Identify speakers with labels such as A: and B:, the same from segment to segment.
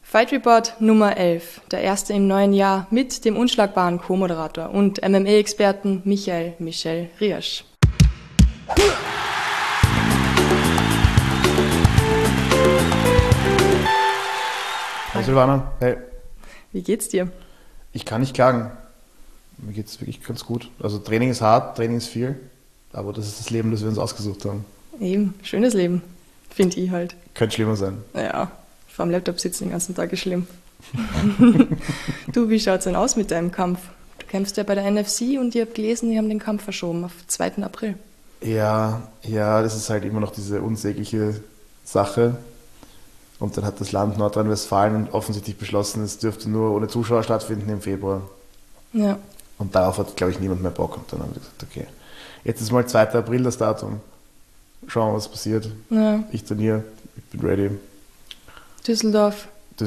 A: Fight Report Nummer 11, der erste im neuen Jahr mit dem unschlagbaren Co-Moderator und MMA-Experten Michel Riersch.
B: Hallo Silvana, hey.
A: Wie geht's dir?
B: Ich kann nicht klagen. Mir geht's wirklich ganz gut. Also Training ist hart, Training ist viel, aber das ist das Leben, das wir uns ausgesucht haben.
A: Eben, schönes Leben, finde ich halt.
B: Könnte schlimmer sein.
A: Ja, vor dem Laptop sitzen den ganzen Tag ist schlimm. Du, wie schaut's denn aus mit deinem Kampf? Du kämpfst ja bei der NFC und ich habe gelesen, die haben den Kampf verschoben auf 2. April.
B: Ja, das ist halt immer noch diese unsägliche Sache. Und dann hat das Land Nordrhein-Westfalen offensichtlich beschlossen, es dürfte nur ohne Zuschauer stattfinden im Februar.
A: Ja.
B: Und darauf hat, glaube ich, niemand mehr Bock. Und dann haben wir gesagt, okay, jetzt ist mal 2. April das Datum. Schauen wir, was passiert.
A: Ja.
B: Ich trainiere, ich bin ready.
A: Düsseldorf.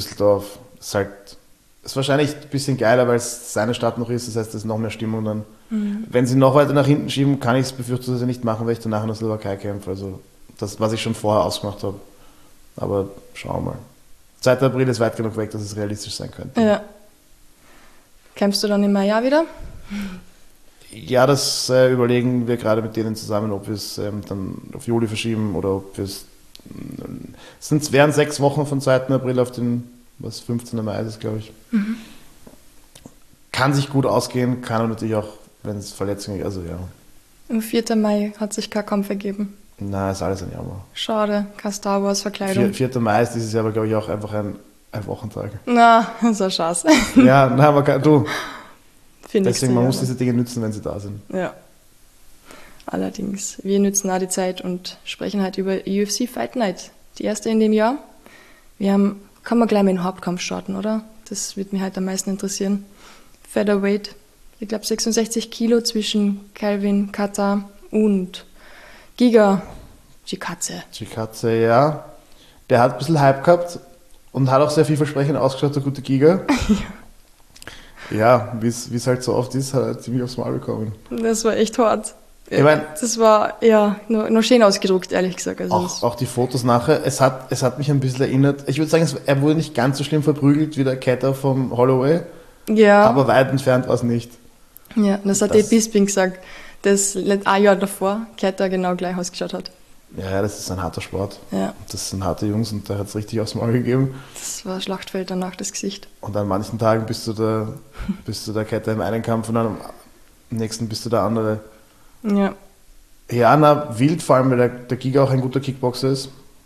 B: Ist wahrscheinlich ein bisschen geiler, weil es seine Stadt noch ist. Das heißt, es ist noch mehr Stimmung dann. Mhm. Wenn sie noch weiter nach hinten schieben, kann ich es befürchten, nicht machen, weil ich danach in der Slowakei kämpfe. Also das, was ich schon vorher ausgemacht habe. Aber schauen wir mal. 2. April ist weit genug weg, dass es realistisch sein könnte.
A: Ja. Kämpfst du dann im Mai wieder?
B: Ja, das überlegen wir gerade mit denen zusammen, ob wir es dann auf Juli verschieben oder ob wir es. Es wären 6 Wochen von 2. April auf den 15. Mai ist es, glaube ich. Mhm. Kann sich gut ausgehen, kann aber natürlich auch, wenn es Verletzungen gibt, also ja.
A: Am 4. Mai hat sich kein Kampf ergeben.
B: Nein, ist alles ein Jammer.
A: Schade, keine Star Wars Verkleidung.
B: 4. Mai ist dieses Jahr aber, glaube ich, auch einfach ein Wochentag.
A: Na, das ist ein Schatz.
B: Ja, nein, aber du.
A: Deswegen,
B: man muss diese Dinge nützen, wenn sie da sind.
A: Ja. Allerdings, wir nützen auch die Zeit und sprechen halt über UFC Fight Night. Die erste in dem Jahr. Kann man gleich mit dem Hauptkampf starten, oder? Das wird mich halt am meisten interessieren. Featherweight, ich glaube 66 Kilo zwischen Calvin Kattar und Giga Chikadze,
B: ja. Der hat ein bisschen Hype gehabt und hat auch sehr vielversprechend ausgeschaut, der gute Giga. Ja, wie es halt so oft ist, hat er ziemlich aufs Maul bekommen.
A: Das war echt hart.
B: Ich mein,
A: das war ja nur schön ausgedruckt, ehrlich gesagt. Also
B: auch die Fotos nachher, es hat mich ein bisschen erinnert. Ich würde sagen, er wurde nicht ganz so schlimm verprügelt wie der Kattar vom Holloway.
A: Ja.
B: Aber weit entfernt war es nicht.
A: Ja, das hat der Bisping gesagt, dass ein Jahr davor Kattar genau gleich ausgeschaut hat.
B: Ja, das ist ein harter Sport.
A: Ja.
B: Das sind harte Jungs und da hat es richtig aufs Maul gegeben.
A: Das war Schlachtfeld danach, das Gesicht.
B: Und an manchen Tagen bist du der Kattar im einen Kampf und am nächsten bist du der andere.
A: Ja.
B: Ja, wild, vor allem, weil der Giga auch ein guter Kickboxer ist.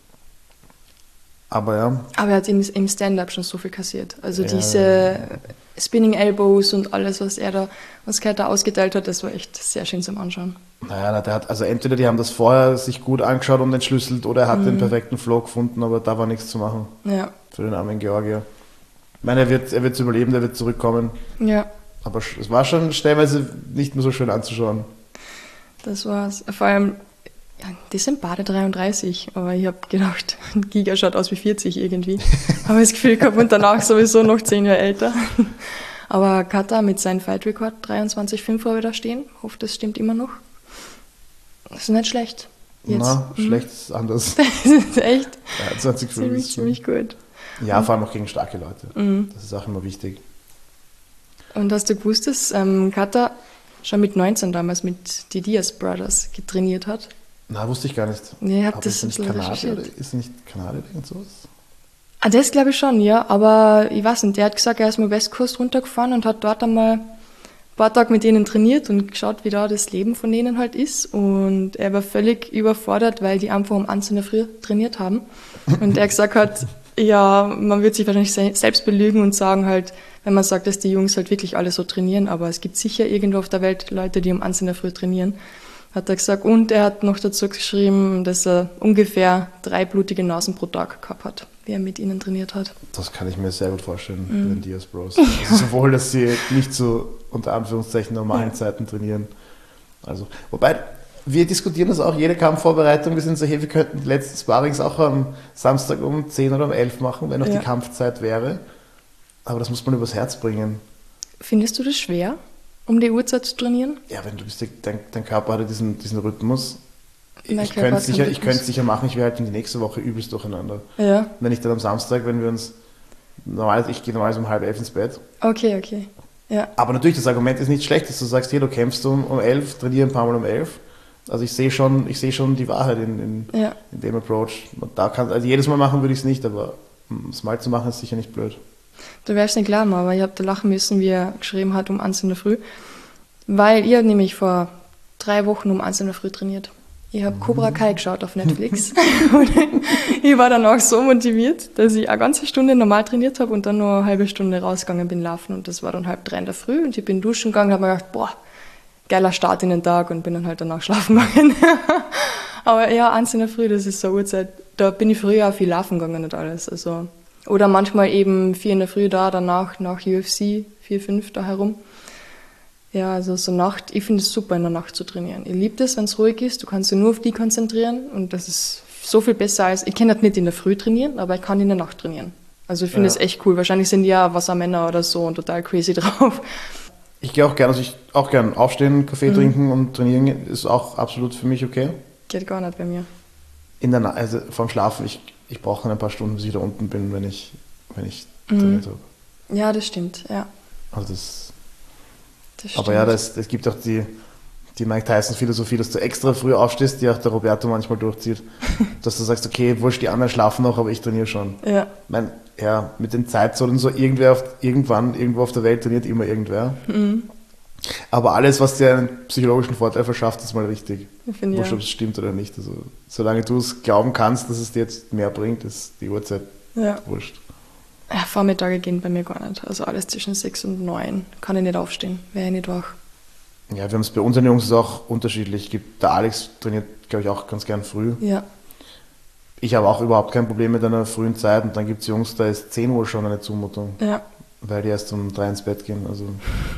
B: Aber ja.
A: Aber er hat im Stand-Up schon so viel kassiert. Also diese Spinning Elbows und alles, was Kattar ausgeteilt hat, das war echt sehr schön zum Anschauen.
B: Naja, entweder die haben das vorher sich gut angeschaut und entschlüsselt oder er hat den perfekten Flow gefunden, aber da war nichts zu machen.
A: Ja.
B: Für den armen Georgier. Ich meine, er wird es überleben, der wird zurückkommen.
A: Ja.
B: Aber es war schon stellenweise nicht mehr so schön anzuschauen.
A: Das war's. Vor allem, ja, die sind beide 33, aber ich habe gedacht, Giga schaut aus wie 40 irgendwie. Habe das Gefühl gehabt und danach sowieso noch 10 Jahre älter. Aber Kattar mit seinem Fight-Rekord 23,5 habe ich da stehen. Hoffe, das stimmt immer noch. Das ist nicht schlecht. Jetzt.
B: Schlecht ist anders.
A: Das ist echt
B: 23,5
A: ziemlich gut.
B: Ja, vor allem auch gegen starke Leute. Das ist auch immer wichtig.
A: Und hast du gewusst, dass Kattar schon mit 19 damals mit die Diaz Brothers getrainiert hat?
B: Na, wusste ich gar nicht.
A: Nee, ich habe
B: das nicht Kanadier? Ist nicht Kanadier irgend sowas?
A: Ah, das glaube ich schon, ja. Aber ich weiß nicht, der hat gesagt, er ist mal Westkust runtergefahren und hat dort einmal ein paar Tage mit denen trainiert und geschaut, wie da das Leben von denen halt ist. Und er war völlig überfordert, weil die einfach um 1 in der Früh trainiert haben. Und er gesagt hat, ja, man wird sich wahrscheinlich selbst belügen und sagen halt, wenn man sagt, dass die Jungs halt wirklich alle so trainieren, aber es gibt sicher irgendwo auf der Welt Leute, die um 1 in der Früh trainieren, hat er gesagt. Und er hat noch dazu geschrieben, dass er ungefähr 3 blutige Nasen pro Tag gehabt hat, wie er mit ihnen trainiert hat.
B: Das kann ich mir sehr gut vorstellen, bei den Diaz Bros. Also sowohl, dass sie nicht zu, unter Anführungszeichen, normalen Zeiten trainieren. Also, wobei, wir diskutieren das auch, jede Kampfvorbereitung, wir sind so, hey, wir könnten die letzten Sparrings auch am Samstag um 10 oder um 11 machen, wenn auch die Kampfzeit wäre. Aber das muss man übers Herz bringen.
A: Findest du das schwer, um die Uhrzeit zu trainieren?
B: Ja, wenn du bist, dein Körper hat diesen Rhythmus. Ich könnte es sicher machen, ich wäre halt in die nächste Woche übelst durcheinander.
A: Ja.
B: Wenn ich dann am Samstag, wenn wir uns Ich gehe normalerweise um 10:30 ins Bett.
A: Okay. Ja.
B: Aber natürlich, das Argument ist nicht schlecht, dass du sagst, hier, du kämpfst um 11, trainiere ein paar Mal um 11. Also ich sehe schon die Wahrheit in dem Approach. Und also jedes Mal machen würde ich es nicht, aber es mal zu machen ist sicher nicht blöd.
A: Du wärst nicht glauben, aber ich habe da lachen müssen, wie er geschrieben hat um 1 in der Früh. Weil ich habe nämlich vor 3 Wochen um 1 in der Früh trainiert. Ich habe Cobra Kai geschaut auf Netflix. Und ich war danach so motiviert, dass ich eine ganze Stunde normal trainiert habe und dann noch eine halbe Stunde rausgegangen bin laufen. Und das war dann 2:30 in der Früh und ich bin duschen gegangen und habe mir gedacht, boah, geiler Start in den Tag und bin dann halt danach schlafen gegangen. Aber ja, 1 in der Früh, das ist so eine Uhrzeit, da bin ich früher auch viel laufen gegangen und alles. Also, oder manchmal eben 4 in der Früh da, danach nach UFC, 4, 5 da herum. Ja, also so Nacht, ich finde es super in der Nacht zu trainieren. Ich liebe das, wenn es ruhig ist, du kannst dich nur auf die konzentrieren und das ist so viel besser als, ich kann das nicht in der Früh trainieren, aber ich kann in der Nacht trainieren. Also ich finde das echt cool. Wahrscheinlich sind die ja Wassermänner oder so und total crazy drauf.
B: Ich gehe auch gerne, aufstehen, Kaffee trinken und trainieren ist auch absolut für mich okay.
A: Geht gar nicht bei mir.
B: Also vorm Schlafen, ich brauche dann ein paar Stunden, bis ich da unten bin, wenn ich trainiert habe.
A: Ja, das stimmt, ja.
B: Also das
A: stimmt.
B: Aber ja, es gibt auch die Mike Tyson-Philosophie, dass du extra früh aufstehst, die auch der Roberto manchmal durchzieht. Dass du sagst, okay, wurscht, die anderen schlafen noch, aber ich trainiere schon.
A: Ja.
B: Mit den Zeitzonen so, irgendwo auf der Welt trainiert immer irgendwer. Mhm. Aber alles, was dir einen psychologischen Vorteil verschafft, ist mal richtig. Wurscht, ob es stimmt oder nicht. Also, solange du es glauben kannst, dass es dir jetzt mehr bringt, ist die Uhrzeit wurscht.
A: Ja, Vormittage gehen bei mir gar nicht. Also alles zwischen 6 und 9 kann ich nicht aufstehen, wäre ich nicht wach.
B: Ja, wir haben es bei unseren Jungs auch unterschiedlich. Der Alex trainiert, glaube ich, auch ganz gern früh.
A: Ja.
B: Ich habe auch überhaupt kein Problem mit einer frühen Zeit und dann gibt es Jungs, da ist 10 Uhr schon eine Zumutung. Ja. Weil die erst um 3 ins Bett gehen. Also.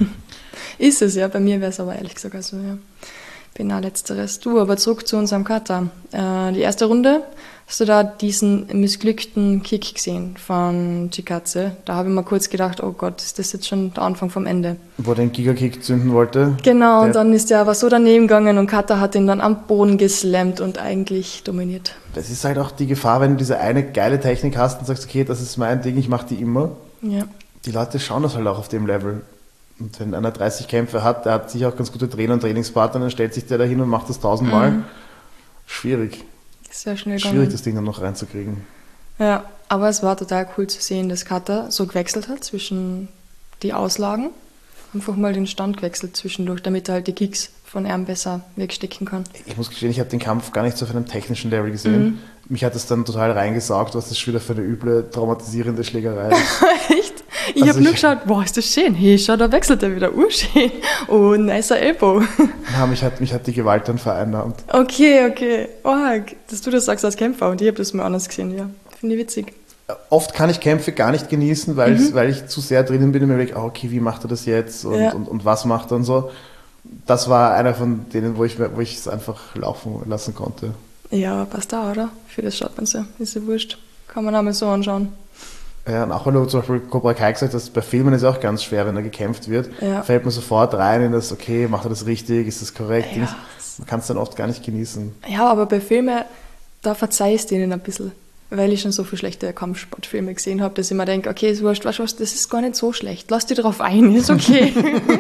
A: Ist es, ja. Bei mir wäre es aber ehrlich gesagt so, ja. Bin auch letzteres. Du, aber zurück zu unserem Kata. Die erste Runde, hast du da diesen missglückten Kick gesehen von Chikadze? Da habe ich mir kurz gedacht, oh Gott, ist das jetzt schon der Anfang vom Ende?
B: Wo er den Giga-Kick zünden wollte.
A: Genau, und dann ist der aber so daneben gegangen und Kata hat ihn dann am Boden geslammt und eigentlich dominiert. Das
B: ist halt auch die Gefahr, wenn du diese eine geile Technik hast und sagst, okay, das ist mein Ding, ich mache die immer. Ja. Die Leute schauen das halt auch auf dem Level. Und wenn einer 30 Kämpfe hat, der hat sicher auch ganz gute Trainer und Trainingspartner, dann stellt sich der da hin und macht das 1000 Mal. Schwierig.
A: Sehr schnell
B: Schwierig, gegangen. Das Ding dann noch reinzukriegen.
A: Ja, aber es war total cool zu sehen, dass Kata so gewechselt hat zwischen die Auslagen. Einfach mal den Stand gewechselt zwischendurch, damit er halt die Kicks von ihm besser wegstecken kann. Ich muss gestehen, ich habe den Kampf gar nicht so auf einem technischen Level gesehen. Mhm. Mich hat das dann total reingesaugt, was das schon wieder für eine üble, traumatisierende Schlägerei ist. Echt? Ich habe nur geschaut, boah, ist das schön. Hey, schau, da wechselt er wieder. Urschön. Oh, nicer Elbow.
B: Ja, mich hat die Gewalt dann vereinnahmt.
A: Okay. Oh, dass du das sagst als Kämpfer und ich habe das mal anders gesehen, ja. Finde ich witzig.
B: Oft kann ich Kämpfe gar nicht genießen, weil ich zu sehr drinnen bin und mir denke, okay, wie macht er das jetzt und was macht er und so. Das war einer von denen, wo ich es einfach laufen lassen konnte.
A: Ja, passt da, oder? Für das schaut man so. Ist ja wurscht. Kann man auch mal so anschauen.
B: Ja, und auch wenn du zum Beispiel Cobra Kai gesagt hast, bei Filmen ist es auch ganz schwer, wenn da gekämpft wird, fällt man sofort rein in das, okay, macht er das richtig, ist das korrekt? Ja. Man kann es dann oft gar nicht genießen.
A: Ja, aber bei Filmen, da verzeihst du ihnen ein bisschen, weil ich schon so viele schlechte Kampfsportfilme gesehen habe, dass ich mir denke, okay, ist wurscht, weißt du was, das ist gar nicht so schlecht, lass dich drauf ein, ist okay.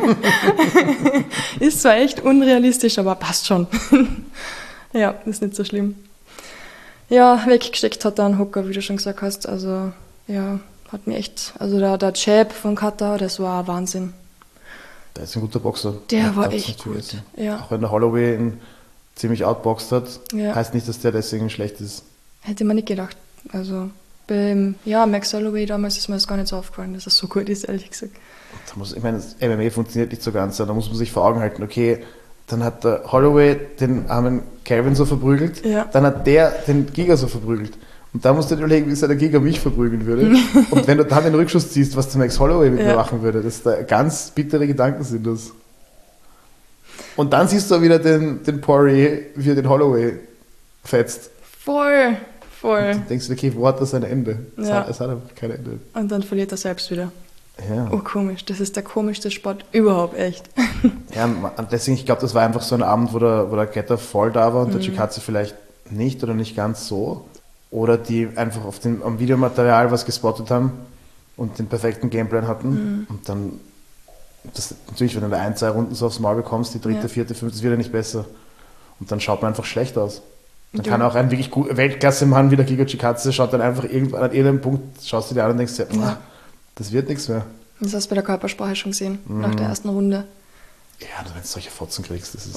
A: Ist zwar echt unrealistisch, aber passt schon. Ja, ist nicht so schlimm. Ja, weggesteckt hat er einen Hocker, wie du schon gesagt hast, also ja, hat mir echt, also der Jab von Kata, das war Wahnsinn.
B: Der ist ein guter Boxer.
A: Der war echt gut. Ja.
B: Auch wenn der Holloway ihn ziemlich outboxt hat, heißt nicht, dass der deswegen schlecht ist.
A: Hätte man nicht gedacht. Also Max Holloway damals ist mir das gar nicht so aufgefallen, dass er so gut ist, ehrlich gesagt.
B: Ich meine, das MMA funktioniert nicht so ganz, da muss man sich vor Augen halten, okay, dann hat der Holloway den armen Calvin so verprügelt, dann hat der den Giga so verprügelt. Und da musst du dir überlegen, wie der Giga mich verprügeln würde. Und wenn du dann den Rückschuss ziehst, was der Max Holloway mit mir machen würde, das da ganz bittere Gedanken sind das. Und dann siehst du auch wieder den Poirier, wie er den Holloway fetzt.
A: Voll.
B: Und dann denkst du, okay, wo hat das ein Ende? Es hat einfach kein Ende.
A: Und dann verliert er selbst wieder.
B: Ja.
A: Oh, komisch. Das ist der komischste Sport überhaupt, echt.
B: Ja, und deswegen, ich glaube, das war einfach so ein Abend, wo der Getter voll da war und der Chikadze vielleicht nicht oder nicht ganz so. Oder die einfach am Videomaterial was gespottet haben. und den perfekten Gameplan hatten. Und dann, natürlich, wenn du in 1, 2 Runden so aufs Maul bekommst, die dritte, vierte, fünfte, das wird ja nicht besser. Und dann schaut man einfach schlecht aus. Dann kann auch ein wirklich Weltklasse-Mann wie der Giga Chikadze, schaut dann einfach irgendwann an irgendeinem Punkt, schaust du dir an und denkst dir, das wird nichts mehr.
A: Das hast du bei der Körpersprache schon gesehen, nach der ersten Runde.
B: Ja, wenn du solche Fotzen kriegst, das ist...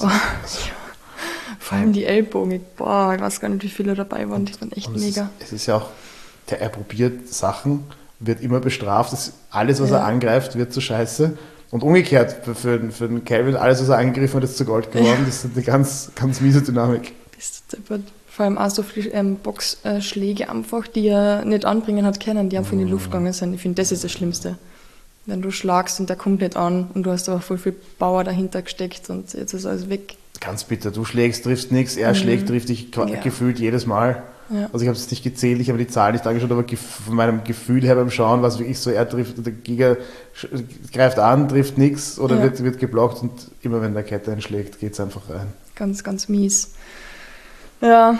A: Vor allem die Ellbogen, ich weiß gar nicht, wie viele dabei waren, die waren echt mega.
B: Es ist ja auch, er probiert Sachen, wird immer bestraft, alles, was er angreift, wird zu Scheiße. Und umgekehrt, für den Calvin, alles, was er angegriffen hat, ist zu Gold geworden. Das ist eine ganz, ganz miese Dynamik.
A: Vor allem auch so viele Boxschläge einfach, die er nicht anbringen hat können, die einfach in die Luft gegangen sind. Ich finde, das ist das Schlimmste. Wenn du schlagst und der kommt nicht an und du hast aber voll viel Power dahinter gesteckt und jetzt ist alles weg.
B: Ganz bitter. Du schlägst, triffst nichts, er schlägt, trifft dich gefühlt jedes Mal. Ja. Also ich habe es nicht gezählt, ich habe die Zahl nicht angeschaut, aber von meinem Gefühl her beim Schauen war es wirklich so, er trifft, der Giga greift an, trifft nichts oder wird geblockt und immer wenn der Kette einschlägt, geht es einfach rein.
A: Ganz, ganz mies. Ja,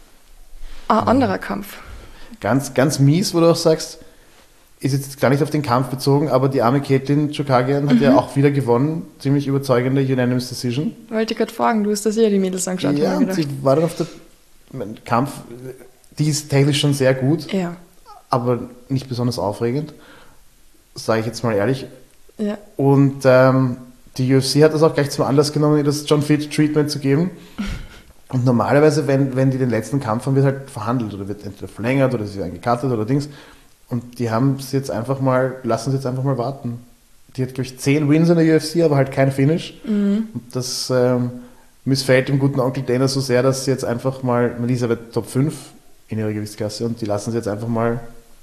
A: anderer Kampf.
B: Ganz, ganz mies, wo du auch sagst, ist jetzt gar nicht auf den Kampf bezogen, aber die arme Caitlin Chookagian hat ja auch wieder gewonnen. Ziemlich überzeugende Unanimous Decision.
A: Wollte ich gerade fragen, du hast das die Mädels angeschaut.
B: Ja, und sie war dann auf der Kampf, die ist technisch schon sehr gut, aber nicht besonders aufregend, sage ich jetzt mal ehrlich. Ja. Und die UFC hat das auch gleich zum Anlass genommen, ihr das John Fitch Treatment zu geben. Und normalerweise, wenn die den letzten Kampf haben, wird halt verhandelt oder wird entweder verlängert oder sie werden gecuttet oder Dings. Und die haben es jetzt einfach mal, lassen es jetzt einfach mal warten. Die hat, glaube ich, 10 Wins in der UFC, aber halt kein Finish. Und das missfällt dem guten Onkel Dana so sehr, dass sie jetzt einfach mal, die ist aber Top 5 in ihrer Gewichtsklasse und die lassen sie jetzt einfach mal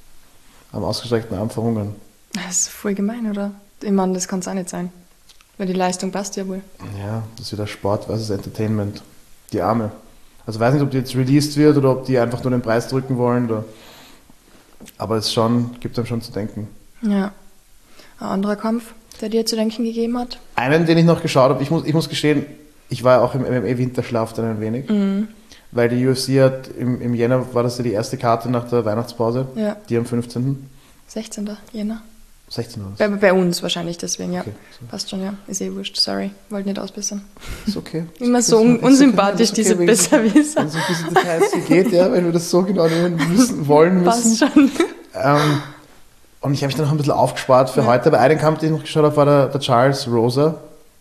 B: am ausgestreckten Arm verhungern.
A: Das ist voll gemein, oder? Ich meine, das kann es auch nicht sein. Weil die Leistung passt ja wohl.
B: Ja, das ist wieder Sport versus Entertainment. Die Arme. Also ich weiß nicht, ob die jetzt released wird oder ob die einfach nur den Preis drücken wollen. Oder, aber es gibt einem schon zu denken.
A: Ja. Ein anderer Kampf, der dir zu denken gegeben hat?
B: Einen, den ich noch geschaut habe, ich muss gestehen, ich war auch im MMA-Winterschlaf dann ein wenig. Weil die UFC hat im Jänner, war das ja die erste Karte nach der Weihnachtspause, die am 15.
A: 16. Jänner.
B: 16 Uhr.
A: Bei uns wahrscheinlich deswegen, ja.
B: Okay, so.
A: Passt schon, ja. Ist wurscht, sorry. Wollte nicht ausbessern.
B: Ist okay.
A: Immer so unsympathisch, okay, diese Besserwisser.
B: Wenn es um diese Details geht, wenn wir das so genau nehmen wollen müssen.
A: Passt schon.
B: Und ich habe mich dann noch ein bisschen aufgespart für heute. Bei einem Kampf, den ich noch geschaut habe, war der Charles Rosa.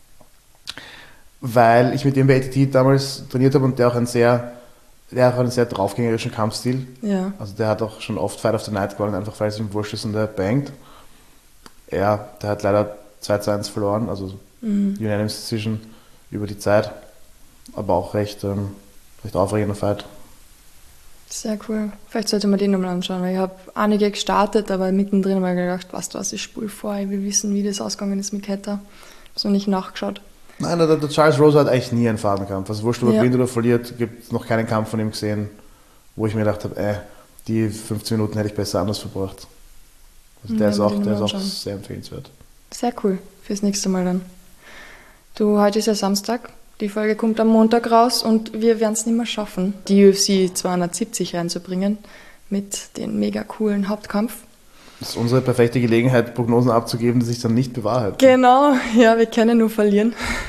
B: Weil ich mit dem bei ATT damals trainiert habe und der auch einen sehr draufgängerischen Kampfstil. Ja. Also der hat auch schon oft Fight of the Night gewonnen, einfach weil es ihm wurscht ist und der bangt. Ja, der hat leider 2:1 verloren, also Unanimous Decision über die Zeit, aber auch recht aufregender Fight.
A: Sehr cool. Vielleicht sollte man den nochmal anschauen, weil ich habe einige gestartet, aber mittendrin habe ich gedacht, weißt du was, ich spule vor, ich will wissen, wie das ausgegangen ist mit Ketta. Ich habe es noch nicht nachgeschaut.
B: Nein, der Charles Rosa hat eigentlich nie einen Fadenkampf. Also wurscht, ob er gewinnt oder verliert, gibt es noch keinen Kampf von ihm gesehen, wo ich mir gedacht habe, die 15 Minuten hätte ich besser anders verbracht. Also der ist auch sehr empfehlenswert.
A: Sehr cool, fürs nächste Mal dann. Du, heute ist ja Samstag, die Folge kommt am Montag raus und wir werden es nicht mehr schaffen, die UFC 270 reinzubringen mit dem mega coolen Hauptkampf.
B: Das ist unsere perfekte Gelegenheit, Prognosen abzugeben, die sich dann nicht bewahrheiten.
A: Genau, ja, wir können nur verlieren.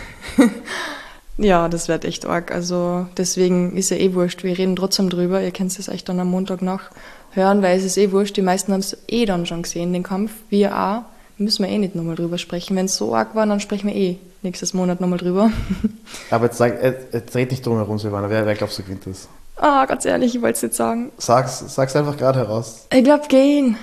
A: Ja, das wird echt arg. Also deswegen ist ja wurscht, wir reden trotzdem drüber. Ihr könnt es euch dann am Montag hören, weil es ist wurscht. Die meisten haben es dann schon gesehen, den Kampf. Wir auch. Müssen wir nicht nochmal drüber sprechen. Wenn es so arg war, dann sprechen wir nächstes Monat nochmal drüber. Aber
B: jetzt red nicht drum herum, Silvana. Wer glaubst du gewinnt das?
A: Ganz ehrlich, ich wollte es nicht sagen.
B: Sag's einfach gerade heraus.
A: Ich glaube gehen.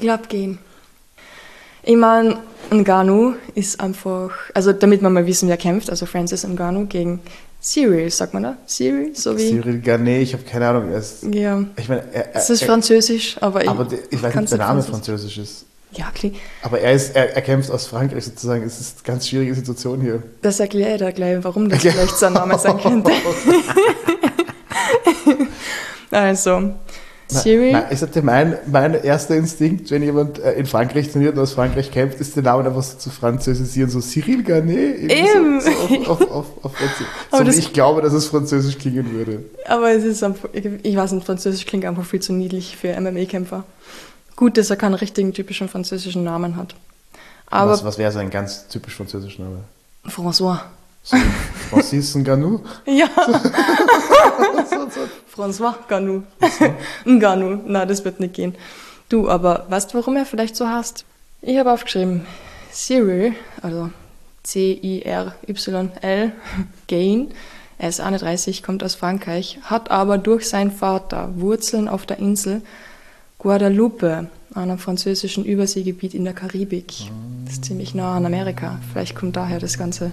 A: Ich meine, Ngannou ist einfach, also damit wir mal wissen, wer kämpft, also Francis Ngannou gegen Cyril, sagt man da? Cyril?
B: Cyril Gane, ich habe keine Ahnung.
A: Ich meine, es ist Französisch, aber
B: ich weiß nicht, ob der Name Französisch ist.
A: Ja, klar.
B: Aber er kämpft aus Frankreich sozusagen. Es ist eine ganz schwierige Situation hier.
A: Das erkläre ich da gleich, warum das vielleicht sein Name sein könnte. Also, Cyril.
B: Nein, ich sagte, mein erster Instinkt, wenn jemand in Frankreich trainiert und aus Frankreich kämpft, ist den Namen einfach so zu französisieren, so Cyril Gane.
A: Eben.
B: So auf so wie ich glaube, dass es französisch klingen würde.
A: Aber es ist einfach, ich weiß nicht, französisch klingt einfach viel zu niedlich für MMA-Kämpfer. Gut, dass er keinen richtigen typischen französischen Namen hat. Aber
B: Was wäre so ein ganz typisch französischer Name?
A: François.
B: So, Francis Ngannou?
A: Ja. François Ngannou. Ngannou. Na, das wird nicht gehen. Du, aber weißt du, warum er vielleicht so heißt? Ich habe aufgeschrieben, Cyril, also C-I-R-Y-L, Gain, er ist 31, kommt aus Frankreich, hat aber durch seinen Vater Wurzeln auf der Insel Guadeloupe, einem französischen Überseegebiet in der Karibik. Das ist ziemlich nah an Amerika. Vielleicht kommt daher das Ganze.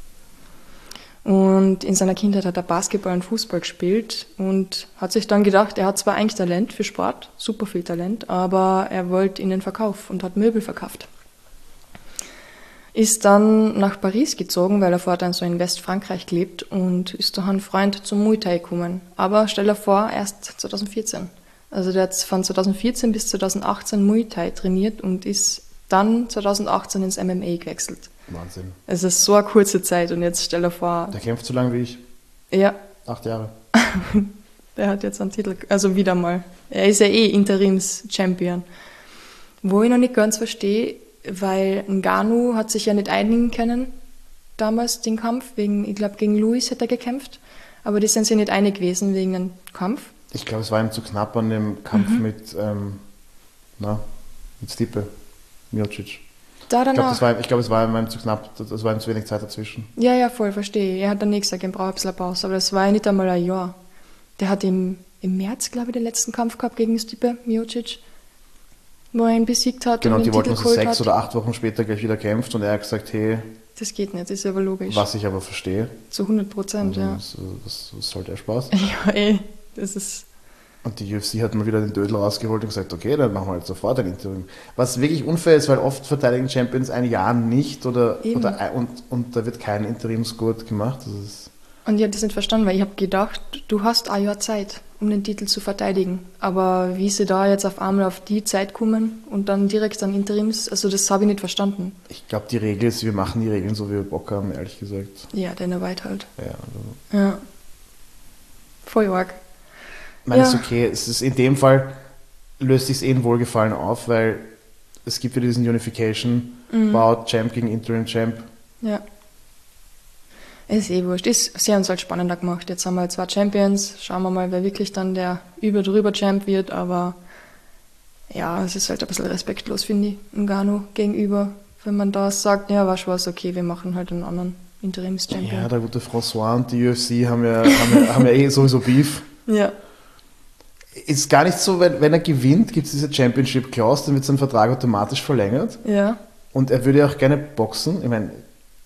A: Und in seiner Kindheit hat er Basketball und Fußball gespielt und hat sich dann gedacht, er hat zwar eigentlich Talent für Sport, super viel Talent, aber er wollte in den Verkauf und hat Möbel verkauft. Ist dann nach Paris gezogen, weil er vorher so in Westfrankreich gelebt und ist durch einen Freund zum Muay Thai gekommen. Aber stell dir vor, erst 2014. Also der hat von 2014 bis 2018 Muay Thai trainiert und ist dann 2018 ins MMA gewechselt.
B: Wahnsinn.
A: Es ist so eine kurze Zeit und jetzt stell dir vor...
B: Der kämpft so lange wie ich.
A: Ja.
B: 8 Jahre.
A: Der hat jetzt einen Titel, also wieder mal. Er ist ja eh Interims-Champion. Wo ich noch nicht ganz verstehe, weil Ngannou hat sich ja nicht einigen können, damals den Kampf, ich glaube gegen Luis hat er gekämpft, aber die sind sich nicht einig gewesen wegen dem Kampf.
B: Ich glaube, es war ihm zu knapp an dem Kampf mit Stipe, Miocic. Ich glaube, es war ihm zu knapp, das war ihm zu wenig Zeit dazwischen.
A: Ja, voll, verstehe. Er hat dann nicht gesagt, er braucht ein bisschen Pause, aber das war ja nicht einmal ein Jahr. Der hat im März, glaube ich, den letzten Kampf gehabt gegen Stipe, Miocic, wo er ihn besiegt hat.
B: Genau,
A: und
B: die
A: den
B: wollten
A: Titel
B: so 6
A: hat.
B: oder 8 Wochen später gleich wieder kämpft und er hat gesagt, hey...
A: Das geht nicht, das ist aber logisch.
B: Was ich aber verstehe.
A: Zu 100%, ja.
B: Das soll der Spaß.
A: Ja, das ist...
B: Und die UFC hat mal wieder den Dödel rausgeholt und gesagt, okay, dann machen wir halt sofort ein Interim. Was wirklich unfair ist, weil oft verteidigen Champions ein Jahr nicht und da wird kein Interimsgurt gemacht.
A: Und ich habe das nicht verstanden, weil ich habe gedacht, du hast ein Jahr Zeit, um den Titel zu verteidigen. Aber wie sie da jetzt auf einmal auf die Zeit kommen und dann direkt an Interims, also das habe ich nicht verstanden.
B: Ich glaube, die Regel ist, wir machen die Regeln so, wie wir Bock haben, ehrlich gesagt.
A: Ja, Dana White halt.
B: Ja.
A: Voll arg.
B: Ich meine, ist okay. Es ist in dem Fall löst sich ein Wohlgefallen auf, weil es gibt wieder diesen Unification-Bout, Champ gegen Interim Champ.
A: Ja. Ist eh wurscht. Sie haben es halt spannender gemacht. Jetzt haben wir 2 Champions. Schauen wir mal, wer wirklich dann der über-drüber Champ wird. Aber ja, es ist halt ein bisschen respektlos, finde ich, Ngannou gegenüber. Wenn man da sagt, ja, war schon was, okay, wir machen halt einen anderen Interims-Champion.
B: Ja, der gute François und die UFC haben ja eh sowieso Beef.
A: Ja.
B: Ist gar nicht so, wenn er gewinnt, gibt es diese Championship-Clause, dann wird sein Vertrag automatisch verlängert.
A: Ja.
B: Und er würde auch gerne boxen. Ich meine,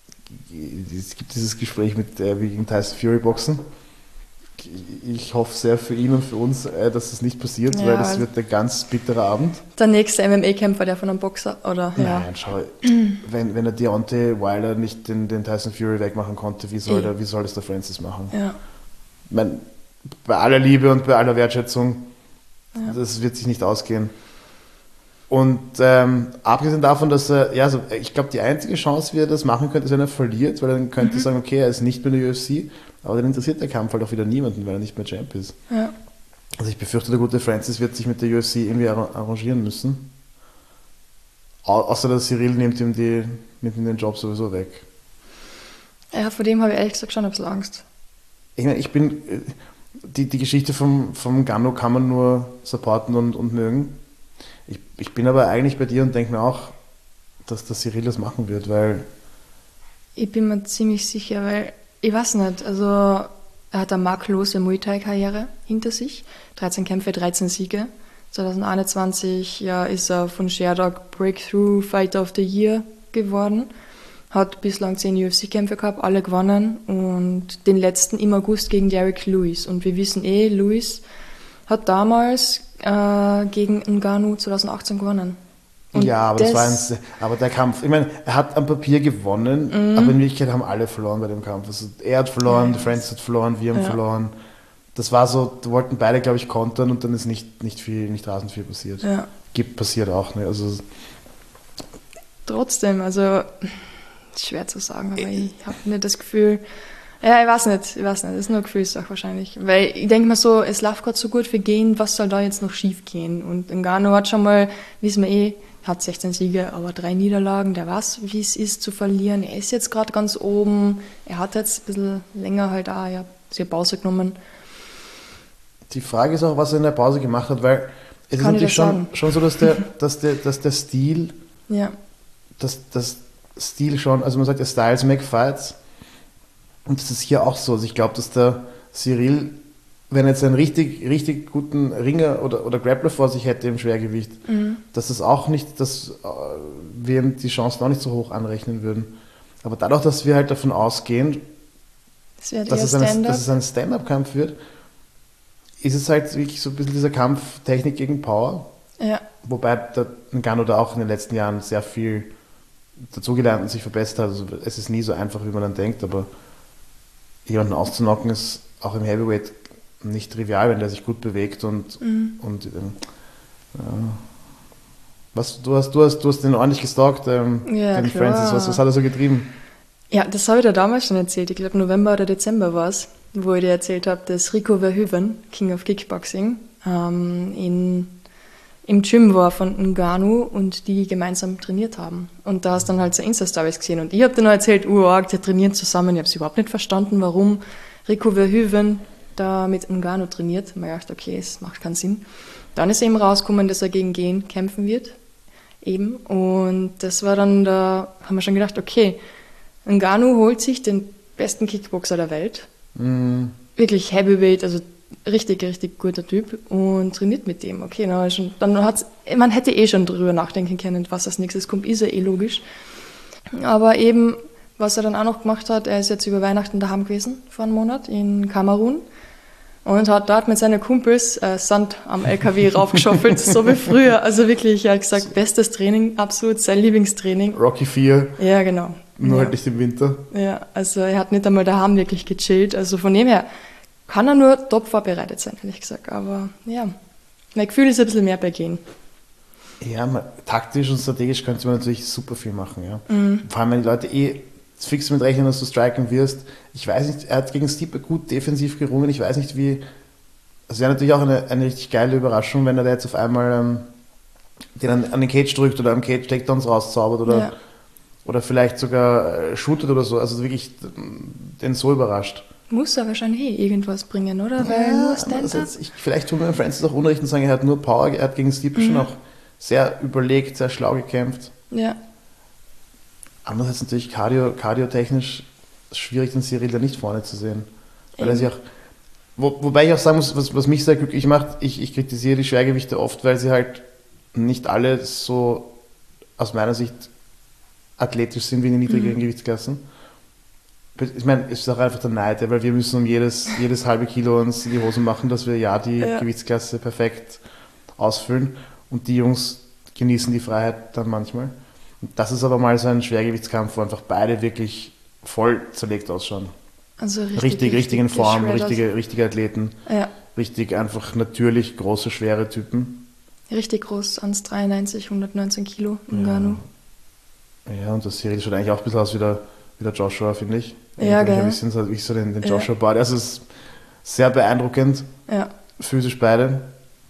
B: es gibt dieses Gespräch mit wie gegen Tyson Fury boxen. Ich hoffe sehr für ihn und für uns, dass das nicht passiert, weil das wird ein ganz bitterer Abend. Der nächste MMA-Kämpfer, der von einem Boxer, oder? Nein, schau, wenn der Deontay Wilder nicht den Tyson Fury wegmachen konnte, wie soll das der Francis machen? Ja. Ich meine, bei aller Liebe und bei aller Wertschätzung, das wird sich nicht ausgehen. Und abgesehen davon, dass er, ich glaube, die einzige Chance, wie er das machen könnte, ist, wenn er verliert, weil dann könnte er sagen, okay, er ist nicht mehr in der UFC, aber dann interessiert der Kampf halt auch wieder niemanden, weil er nicht mehr Champ ist. Ja. Also ich befürchte, der gute Francis wird sich mit der UFC irgendwie arrangieren müssen. Außer dass Cyril nimmt ihm den Job sowieso weg. Ja, vor dem habe ich ehrlich gesagt schon ein bisschen Angst. Ich meine, die Geschichte vom Ngannou kann man nur supporten und mögen. Ich bin aber eigentlich bei dir und denke mir auch, dass der Cyril das machen wird, weil... Ich bin mir ziemlich sicher, weil, ich weiß nicht, also er hat eine makellose Muay Thai-Karriere hinter sich, 13 Kämpfe, 13 Siege. 2021 ist er von Sherdog Breakthrough Fighter of the Year geworden, hat bislang 10 UFC-Kämpfe gehabt, alle gewonnen und den letzten im August gegen Derrick Lewis. Und wir wissen Lewis hat damals gegen Ngannou 2018 gewonnen. Und ja, aber der Kampf, ich meine, er hat am Papier gewonnen, aber in Wirklichkeit haben alle verloren bei dem Kampf. Also er hat verloren, Francis hat verloren, wir haben verloren. Das war so, da wollten beide, glaube ich, kontern und dann ist nicht rasend viel passiert. Ja. Passiert auch, ne? Also trotzdem, also schwer zu sagen, aber ich habe nicht das Gefühl,
A: Ja, ich weiß nicht, das ist nur eine Gefühlssache wahrscheinlich. Weil ich denke mir so, es läuft gerade so gut für Gehen, was soll da jetzt noch schief gehen? Und Ngannou hat schon mal, wissen wir hat 16 Siege, aber 3 Niederlagen, der weiß, wie es ist zu verlieren. Er ist jetzt gerade ganz oben, er hat jetzt ein bisschen länger halt auch, ja, sich eine Pause genommen.
B: Die Frage ist auch, was er in der Pause gemacht hat, weil es ist natürlich schon so, dass der Stil,
A: ja.
B: das Stil schon, also man sagt ja Styles make fights, und das ist hier auch so. Also ich glaube, dass der Cyril, wenn er jetzt einen richtig guten Ringer oder Grappler vor sich hätte im Schwergewicht, dass es auch nicht, dass wir ihm die Chancen auch nicht so hoch anrechnen würden. Aber dadurch, dass wir halt davon ausgehen, dass es ein Stand-up-Kampf wird, ist es halt wirklich so ein bisschen dieser Kampf Technik gegen Power.
A: Ja.
B: Wobei der Ngannou da auch in den letzten Jahren sehr viel dazugelernt und sich verbessert hat. Also es ist nie so einfach, wie man dann denkt, aber jemanden auszunocken ist auch im Heavyweight nicht trivial, wenn der sich gut bewegt und du hast den ordentlich gestalkt, den
A: klar.
B: Francis, was hat er so getrieben?
A: Ja, das habe ich dir damals schon erzählt. Ich glaube, November oder Dezember war es, wo ich dir erzählt habe, dass Rico Verhoeven, King of Kickboxing, im Gym war von Ngannou und die gemeinsam trainiert haben. Und da hast du dann halt so Insta-Stories gesehen. Und ich habe dann erzählt, die trainieren zusammen. Ich habe es überhaupt nicht verstanden, warum Rico Verhoeven da mit Ngannou trainiert. Und ich dachte, okay, es macht keinen Sinn. Dann ist eben rausgekommen, dass er gegen Gane kämpfen wird. Eben. Und das war dann, da haben wir schon gedacht, okay, Ngannou holt sich den besten Kickboxer der Welt. Mhm. Wirklich Heavyweight, also richtig guter Typ und trainiert mit dem. Okay, man hätte schon drüber nachdenken können, was als nächstes kommt, ist ja logisch. Aber eben, was er dann auch noch gemacht hat, er ist jetzt über Weihnachten daheim gewesen, vor einem Monat in Kamerun und hat dort mit seinen Kumpels Sand am LKW raufgeschaufelt, so wie früher. Also wirklich, er hat gesagt, bestes Training, absolut sein Lieblingstraining.
B: Rocky 4.
A: Ja, genau.
B: Nur halt nicht im Winter.
A: Ja, also er hat nicht einmal daheim wirklich gechillt. Also von dem her kann er nur top vorbereitet sein, ehrlich gesagt. Aber ja, mein Gefühl ist ein bisschen mehr bei Gehen.
B: Ja, taktisch und strategisch könnte man natürlich super viel machen. Ja. Mhm. Vor allem, wenn die Leute fix mit rechnen, dass du striken wirst. Ich weiß nicht, er hat gegen Stipe gut defensiv gerungen. Ich weiß nicht, wie. Es wäre natürlich auch eine richtig geile Überraschung, wenn er da jetzt auf einmal den an den Cage drückt oder am Cage Takedowns rauszaubert oder vielleicht sogar shootet oder so. Also wirklich den so überrascht.
A: Muss er wahrscheinlich irgendwas bringen, oder? Weil nur Stand-up.
B: Vielleicht tun wir Francis auch Unrecht und sagen, er hat nur Power, er hat gegen Stipe schon auch sehr überlegt, sehr schlau gekämpft.
A: Ja.
B: Andererseits natürlich kardiotechnisch schwierig, den Cyril da nicht vorne zu sehen. Weil er sich auch, wobei ich auch sagen muss, was mich sehr glücklich macht, ich kritisiere die Schwergewichte oft, weil sie halt nicht alle so aus meiner Sicht athletisch sind wie in den niedrigeren Gewichtsklassen. Ich meine, es ist auch einfach der Neid, weil wir müssen um jedes halbe Kilo uns in die Hose machen, dass wir die Gewichtsklasse perfekt ausfüllen. Und die Jungs genießen die Freiheit dann manchmal. Und das ist aber mal so ein Schwergewichtskampf, wo einfach beide wirklich voll zerlegt ausschauen.
A: Also
B: richtig in Form, richtige Athleten.
A: Ja.
B: Richtig einfach natürlich große, schwere Typen.
A: Richtig groß, 1,93, 119 Kilo Ngannou.
B: Ja, und das Cyril schaut eigentlich auch ein bisschen aus wie der Joshua, finde ich.
A: Ja, gell.
B: Ein bisschen so, wie so den Joshua Body. Also es ist sehr beeindruckend.
A: Ja.
B: Physisch beide.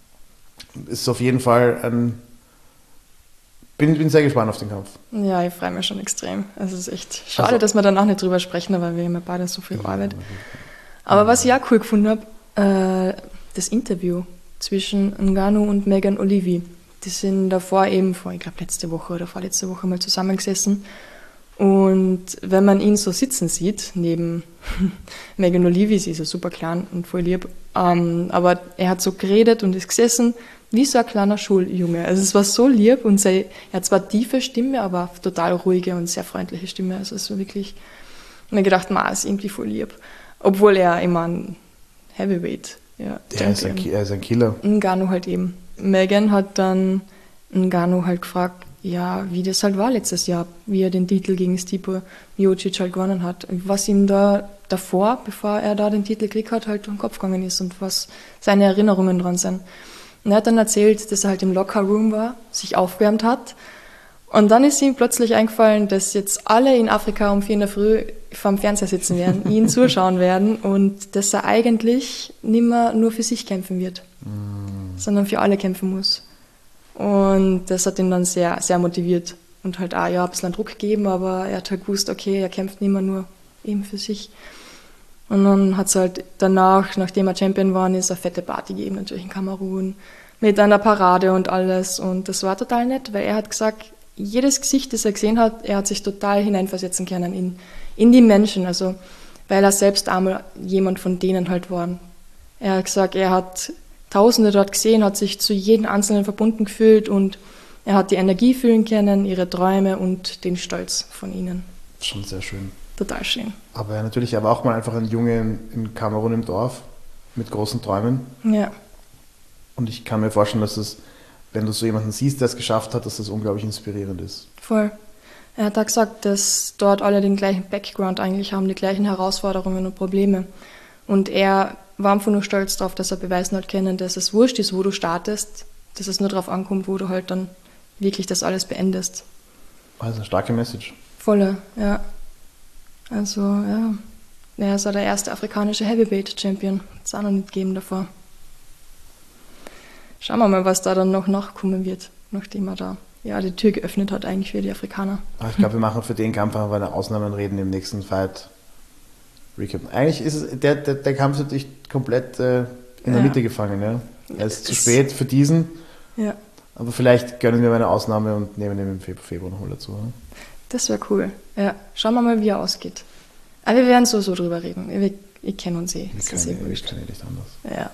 B: Ist auf jeden Fall bin sehr gespannt auf den Kampf.
A: Ja, ich freue mich schon extrem. Es ist echt schade, dass wir danach nicht drüber sprechen, weil wir haben ja beide so viel Arbeit. Aber was ich auch cool gefunden habe, das Interview zwischen Ngannou und Megan Olivi. Die sind davor ich glaube letzte Woche oder vorletzte Woche mal zusammengesessen. Und wenn man ihn so sitzen sieht, neben Megan Olivi, sie ist ja super klein und voll lieb, aber er hat so geredet und ist gesessen wie so ein kleiner Schuljunge. Also es war so lieb und er hat zwar tiefe Stimme, aber total ruhige und sehr freundliche Stimme. Also es war wirklich, ich habe gedacht, ist irgendwie voll lieb. Obwohl er immer ein Heavyweight,
B: er ist ein Killer.
A: Ngannou halt eben. Megan hat dann Ngannou halt gefragt, ja, wie das halt war letztes Jahr, wie er den Titel gegen Stipe Miocic halt gewonnen hat. Was ihm da davor, bevor er da den Titel gekriegt hat, halt durch den Kopf gegangen ist und was seine Erinnerungen dran sind. Und er hat dann erzählt, dass er halt im Locker-Room war, sich aufgewärmt hat Und dann ist ihm plötzlich eingefallen, dass jetzt alle in Afrika um 4 in der Früh vorm Fernseher sitzen werden, ihn zuschauen werden und dass er eigentlich nicht mehr nur für sich kämpfen wird, sondern für alle kämpfen muss. Und das hat ihn dann sehr, sehr motiviert und halt auch ein bisschen Druck gegeben, aber er hat halt gewusst, okay, er kämpft nicht mehr nur eben für sich. Und dann hat es halt danach, nachdem er Champion war, ist eine fette Party gegeben, natürlich in Kamerun, mit einer Parade und alles. Und das war total nett, weil er hat gesagt, jedes Gesicht, das er gesehen hat, er hat sich total hineinversetzen können in die Menschen, also weil er selbst einmal jemand von denen halt war. Er hat gesagt, er hat Tausende dort gesehen, hat sich zu jedem Einzelnen verbunden gefühlt und er hat die Energie fühlen können, ihre Träume und den Stolz von ihnen.
B: Schon sehr schön.
A: Total schön.
B: Aber natürlich, er war auch mal einfach ein Junge in Kamerun im Dorf mit großen Träumen.
A: Ja.
B: Und ich kann mir vorstellen, dass es, wenn du so jemanden siehst, der es geschafft hat, dass das unglaublich inspirierend ist.
A: Voll. Er hat da gesagt, dass dort alle den gleichen Background eigentlich haben, die gleichen Herausforderungen und Probleme. Und er war einfach nur stolz darauf, dass er beweisen hat können, dass es wurscht ist, wo du startest, dass es nur darauf ankommt, wo du halt dann wirklich das alles beendest.
B: Also eine starke Message.
A: Volle, ja. Also, ja. Er ist ja der erste afrikanische Heavyweight-Champion. Hat es auch noch nicht gegeben davor. Schauen wir mal, was da dann noch nachkommen wird, nachdem er da die Tür geöffnet hat eigentlich für die Afrikaner.
B: Aber ich glaube, wir machen für den Kampf einfach eine Ausnahmenreden im nächsten Fight. Recap. Eigentlich ist es, der Kampf ist natürlich komplett in der Mitte gefangen. Ja? Er ist zu spät für diesen. Ja. Aber vielleicht gönnen wir mal eine Ausnahme und nehmen ihn im Februar nochmal dazu. Ja? Das
A: wäre cool. Ja, schauen wir mal, wie er ausgeht. Aber wir werden so drüber reden. Ich kenne uns eh.
B: Wir können nicht anders.
A: Ja.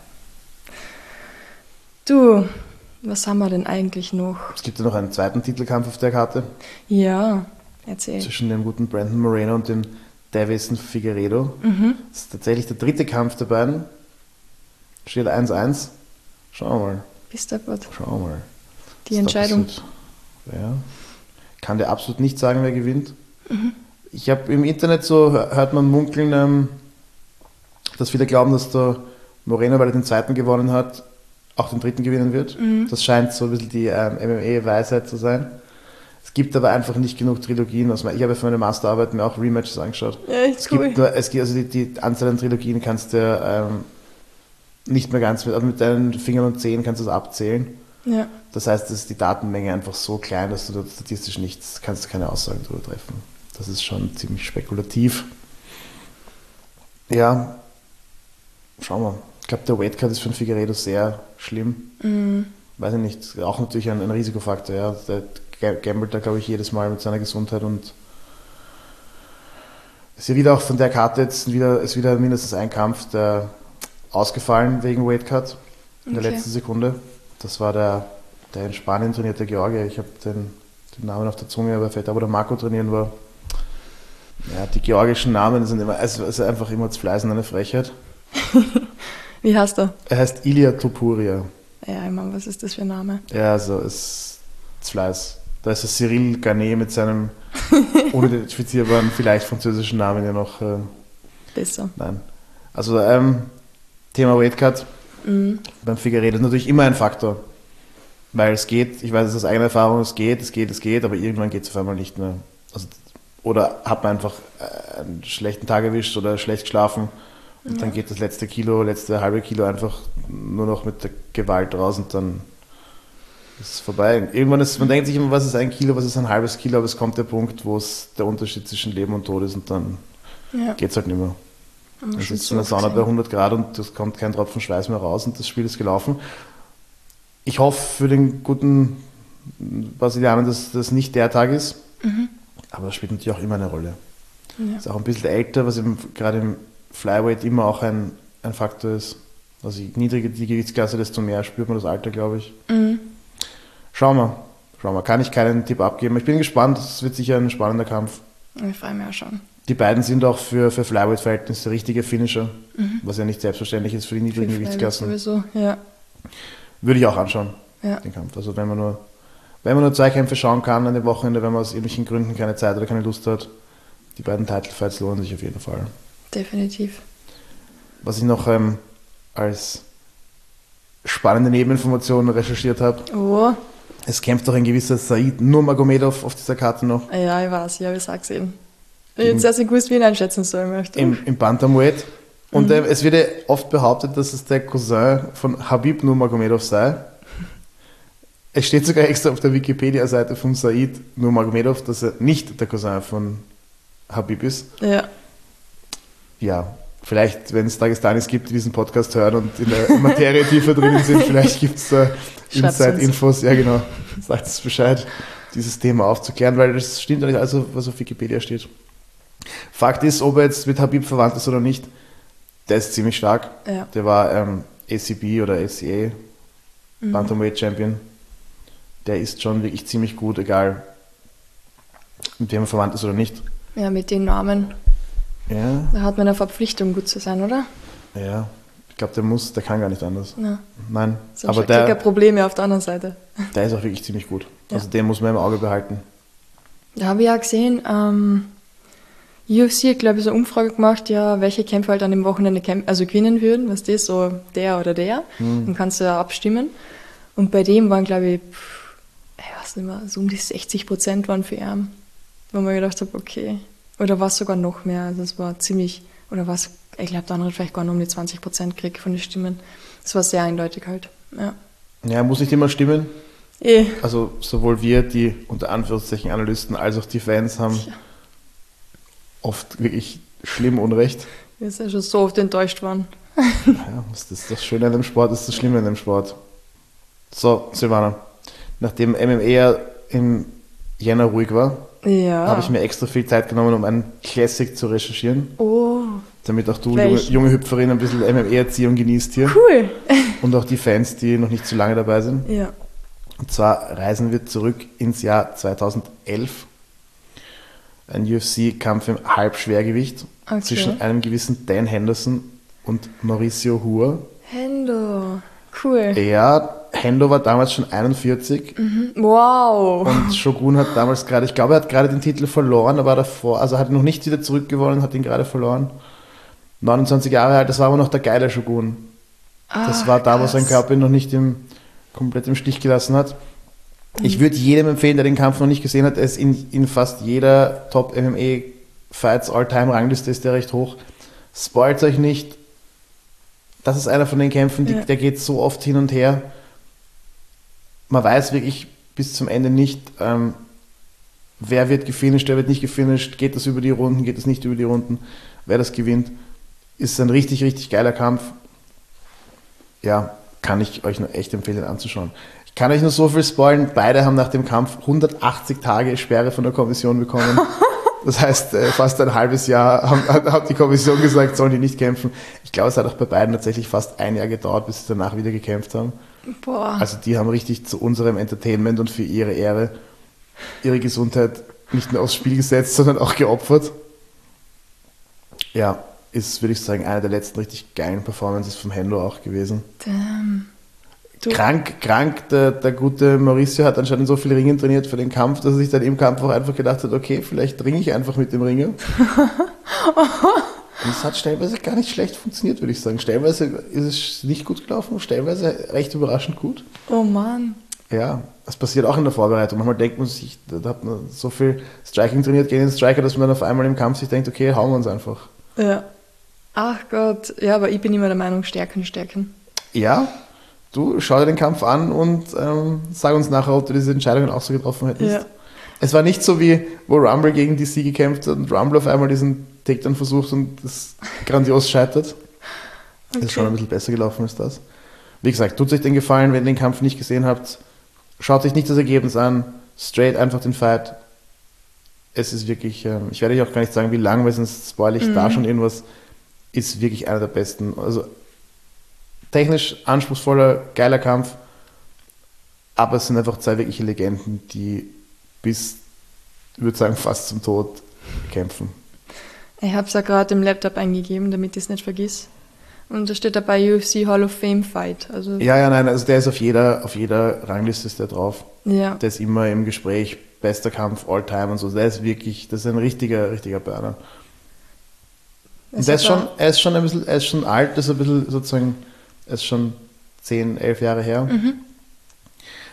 A: Du, was haben wir denn eigentlich noch?
B: Es gibt ja noch einen zweiten Titelkampf auf der Karte.
A: Ja, erzähl.
B: Zwischen dem guten Brandon Moreno und dem Davison Figueiredo. Das ist tatsächlich der dritte Kampf der beiden. Steht 1-1. Schauen wir mal.
A: Bist du gut?
B: Schauen wir mal.
A: Die Entscheidung.
B: Ja. Kann dir absolut nicht sagen, wer gewinnt. Ich habe im Internet hört man munkeln, dass viele glauben, dass der Moreno, weil er den zweiten gewonnen hat, auch den dritten gewinnen wird. Das scheint so ein bisschen die MMA-Weisheit zu sein. Es gibt aber einfach nicht genug Trilogien. Ich habe für meine Masterarbeit mir auch Rematches angeschaut.
A: Ja, echt cool.
B: Die Anzahl an Trilogien kannst du nicht mehr ganz mit deinen Fingern und Zehen kannst du es abzählen.
A: Ja.
B: Das heißt, ist die Datenmenge einfach so klein, dass du da statistisch kannst du keine Aussagen darüber treffen. Das ist schon ziemlich spekulativ. Ja, schauen wir. Ich glaube, der Weightcut ist für den Figueiredo sehr schlimm. Weiß ich nicht, auch natürlich ein Risikofaktor. Ja. Der gambelt da, glaube ich, jedes Mal mit seiner Gesundheit und ist ja wieder auch von der Karte jetzt wieder mindestens ein Kampf, der ausgefallen wegen Weightcut in der letzten Sekunde. Das war der in Spanien trainierte Georgier. Ich habe den Namen auf der Zunge, aber fällt da, wo der Marco trainieren war. Ja, die georgischen Namen sind immer, es ist einfach immer zu Fleißen eine Frechheit.
A: Wie heißt er?
B: Er heißt Ilia Topuria.
A: Ja, ich meine, was ist das für ein Name?
B: Ja, also ist Fleiß. Da ist der Cyril Garnet mit seinem unidentifizierbaren, vielleicht französischen Namen ja noch
A: besser.
B: Nein. Also Thema Weightcut beim Figueiredo ist natürlich immer ein Faktor. Weil es geht, ich weiß es aus eigener Erfahrung, es geht, aber irgendwann geht es auf einmal nicht mehr. Also, oder hat man einfach einen schlechten Tag erwischt oder schlecht geschlafen und dann geht das letzte halbe Kilo einfach nur noch mit der Gewalt raus und dann ist es vorbei. Irgendwann man denkt sich immer, was ist ein Kilo, was ist ein halbes Kilo, aber es kommt der Punkt, wo es der Unterschied zwischen Leben und Tod ist und dann geht es halt nicht mehr. Dann sitzt du in der Sauna bei 100 Grad und es kommt kein Tropfen Schweiß mehr raus und das Spiel ist gelaufen. Ich hoffe für den guten Brasilianer, dass das nicht der Tag ist, aber das spielt natürlich auch immer eine Rolle. Ja. Ist auch ein bisschen älter, was gerade im Flyweight immer auch ein Faktor ist. Also je niedriger die Gewichtsklasse, desto mehr spürt man das Alter, glaube ich. Schauen wir. Kann ich keinen Tipp abgeben. Ich bin gespannt, es wird sicher ein spannender Kampf.
A: Ich freue mich auch schon.
B: Die beiden sind auch für Flyweight-Verhältnisse richtige Finisher, was ja nicht selbstverständlich ist für die niedrigen Gewichtsklassen.
A: Sowieso, ja.
B: Würde ich auch anschauen, den Kampf. Also wenn man nur 2 Kämpfe schauen kann an dem Wochenende, wenn man aus irgendwelchen Gründen keine Zeit oder keine Lust hat, die beiden Title-Fights lohnen sich auf jeden Fall.
A: Definitiv.
B: Was ich noch als spannende Nebeninformationen recherchiert habe. Es kämpft doch ein gewisser Said Nurmagomedov auf dieser Karte noch.
A: Ja, ich weiß, ich habe es auch gesehen. Ich hätte jetzt nicht gewusst, wie ich ihn einschätzen soll. Möchte.
B: Im Bantamweight. Und es wird ja oft behauptet, dass es der Cousin von Habib Nurmagomedov sei. Es steht sogar extra auf der Wikipedia-Seite von Said Nurmagomedov, dass er nicht der Cousin von Habib ist.
A: Ja.
B: Ja, vielleicht, wenn es Dagestanis gibt, die diesen Podcast hören und in der Materie tiefer drinnen sind, vielleicht gibt es da Inside-Infos. Ja, genau. Sagt es Bescheid, dieses Thema aufzuklären, weil das stimmt ja nicht alles, was auf Wikipedia steht. Fakt ist, ob er jetzt mit Habib verwandt ist oder nicht, der ist ziemlich stark.
A: Ja.
B: Der war ACB oder ACA Bantamweight Champion. Der ist schon wirklich ziemlich gut, egal mit wem er verwandt ist oder nicht.
A: Ja, mit den Namen.
B: Ja.
A: Da hat man eine Verpflichtung, gut zu sein, oder?
B: Ja, ich glaube, der kann gar nicht anders.
A: Ja.
B: Nein,
A: Sonst aber der Probleme auf der anderen Seite.
B: Der ist auch wirklich ziemlich gut.
A: Ja.
B: Also den muss man im Auge behalten.
A: Da habe ich ja gesehen, UFC hat, glaube ich, so eine Umfrage gemacht, ja, welche Kämpfer halt an dem Wochenende gewinnen würden, was das so der oder der. Dann kannst du ja abstimmen. Und bei dem waren, glaube ich, ich weiß nicht mehr, so um die 60% waren für ihn. Wo man gedacht habe, okay. Oder war es sogar noch mehr. Also es war ziemlich, oder was, ich glaube, der andere hat vielleicht gar nur um die 20% gekriegt von den Stimmen. Das war sehr eindeutig halt. Ja,
B: ja, muss nicht immer stimmen. Also sowohl wir, die unter Anführungszeichen Analysten, als auch die Fans haben oft wirklich schlimm Unrecht.
A: Wir sind ja schon so oft enttäuscht worden.
B: Ja, das ist das Schöne an dem Sport, das ist das Schlimme an dem Sport. So, Silvana, nachdem MMA ja im Jänner ruhig war, habe ich mir extra viel Zeit genommen, um einen Classic zu recherchieren.
A: Oh.
B: Damit auch du, junge Hüpferin, ein bisschen MMA-Erziehung genießt hier.
A: Cool.
B: Und auch die Fans, die noch nicht zu lange dabei sind.
A: Ja.
B: Und zwar reisen wir zurück ins Jahr 2011. Ein UFC-Kampf im Halbschwergewicht zwischen einem gewissen Dan Henderson und Mauricio Hua.
A: Hendo, cool.
B: Ja, Hendo war damals schon 41.
A: Wow.
B: Und Shogun hat damals gerade, ich glaube, er hat gerade den Titel verloren, aber davor, also hat ihn noch nicht wieder zurückgewonnen, hat ihn gerade verloren. 29 Jahre alt, das war aber noch der geile Shogun. Das war da, wo sein Körper ihn noch nicht komplett im Stich gelassen hat. Ich würde jedem empfehlen, der den Kampf noch nicht gesehen hat, er ist in fast jeder Top-MMA-Fights All-Time-Rangliste ist der recht hoch. Spoilt euch nicht. Das ist einer von den Kämpfen, der geht so oft hin und her. Man weiß wirklich bis zum Ende nicht, wer wird gefinisht, wer wird nicht gefinisht, geht das über die Runden, geht das nicht über die Runden, wer das gewinnt. Ist ein richtig, richtig geiler Kampf. Ja, kann ich euch nur echt empfehlen anzuschauen. Ich kann euch nur so viel spoilen, beide haben nach dem Kampf 180 Tage Sperre von der Kommission bekommen. Das heißt, fast ein halbes Jahr hat die Kommission gesagt, sollen die nicht kämpfen. Ich glaube, es hat auch bei beiden tatsächlich fast ein Jahr gedauert, bis sie danach wieder gekämpft haben.
A: Boah.
B: Also die haben richtig zu unserem Entertainment und für ihre Ehre ihre Gesundheit nicht nur aufs Spiel gesetzt, sondern auch geopfert. Ja, ist, würde ich sagen, eine der letzten richtig geilen Performances vom Hendo auch gewesen.
A: Damn.
B: Krank, der gute Mauricio hat anscheinend so viel Ringen trainiert für den Kampf, dass er sich dann im Kampf auch einfach gedacht hat, okay, vielleicht ringe ich einfach mit dem Ringer. Und es hat stellenweise gar nicht schlecht funktioniert, würde ich sagen. Stellenweise ist es nicht gut gelaufen, stellenweise recht überraschend gut.
A: Oh Mann.
B: Ja, das passiert auch in der Vorbereitung. Manchmal denkt man sich, da hat man so viel Striking trainiert gegen den Striker, dass man dann auf einmal im Kampf sich denkt, okay, hauen wir uns einfach.
A: Ja. Ach Gott, ja, aber ich bin immer der Meinung, stärken.
B: Ja, du schau dir den Kampf an und sag uns nachher, ob du diese Entscheidungen auch so getroffen hättest. Ja. Es war nicht so wie, wo Rumble gegen DC gekämpft hat und Rumble auf einmal diesen Takedown versucht und das grandios scheitert. Okay. Das ist schon ein bisschen besser gelaufen als das. Wie gesagt, tut euch den Gefallen, wenn ihr den Kampf nicht gesehen habt. Schaut euch nicht das Ergebnis an, straight einfach den Fight. Es ist wirklich, ich werde euch auch gar nicht sagen, wie lang, weil sonst spoil ich da schon irgendwas. Ist wirklich einer der besten. Also technisch anspruchsvoller, geiler Kampf, aber es sind einfach zwei wirkliche Legenden, die bis, ich würde sagen, fast zum Tod kämpfen.
A: Ich habe es ja gerade im Laptop eingegeben, damit ich es nicht vergiss. Und da steht dabei UFC Hall of Fame Fight. Also
B: nein, also der ist auf jeder Rangliste ist der drauf.
A: Ja.
B: Der ist immer im Gespräch, bester Kampf all time und so. Der ist wirklich, das ist ein richtiger Burner. Und er ist schon alt, das ist ein bisschen sozusagen, er ist schon 10, 11 Jahre her.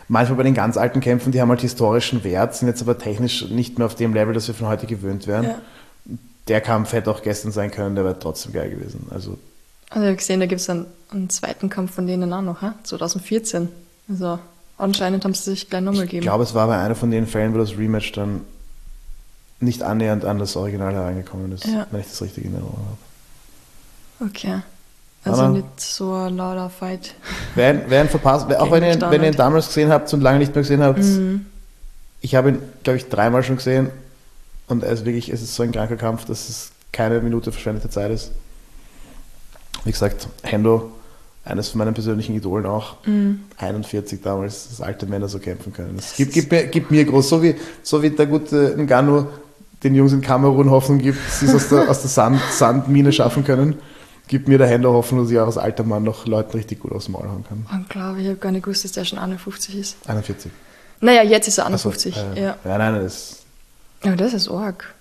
B: manchmal bei den ganz alten Kämpfen, die haben halt historischen Wert, sind jetzt aber technisch nicht mehr auf dem Level, das wir von heute gewöhnt wären.
A: Ja.
B: Der Kampf hätte auch gestern sein können, der wäre trotzdem geil gewesen. Also
A: ich habe gesehen, da gibt es einen zweiten Kampf von denen auch noch, 2014. Also anscheinend haben sie sich gleich nochmal gegeben.
B: ich glaube, es war bei einer von den Fällen, wo das Rematch dann nicht annähernd an das Original hereingekommen ist, wenn ich das richtig in Erinnerung habe.
A: Okay. Also nicht so ein lauter Fight.
B: Wer ihn verpasst, auch wenn ihr ihn damals gesehen habt und lange nicht mehr gesehen habt, ich habe ihn, glaube ich, 3-mal schon gesehen und es ist so ein kranker Kampf, dass es keine Minute verschwendete Zeit ist. Wie gesagt, Hendo, eines von meinen persönlichen Idolen auch, 41 damals, dass alte Männer so kämpfen können. Es gibt mir groß, so wie der gute Ngannou den Jungs in Kamerun Hoffnung gibt, dass sie es aus der Sandmine schaffen können, gibt mir der Hendo Hoffnung, dass ich auch als alter Mann noch Leuten richtig gut aus dem Maul hauen kann.
A: Unglaublich, ich habe gar nicht gewusst, dass der schon 51 ist.
B: 41.
A: Naja, jetzt ist er 51. Ja,
B: nein, das...
A: Aber das ist arg.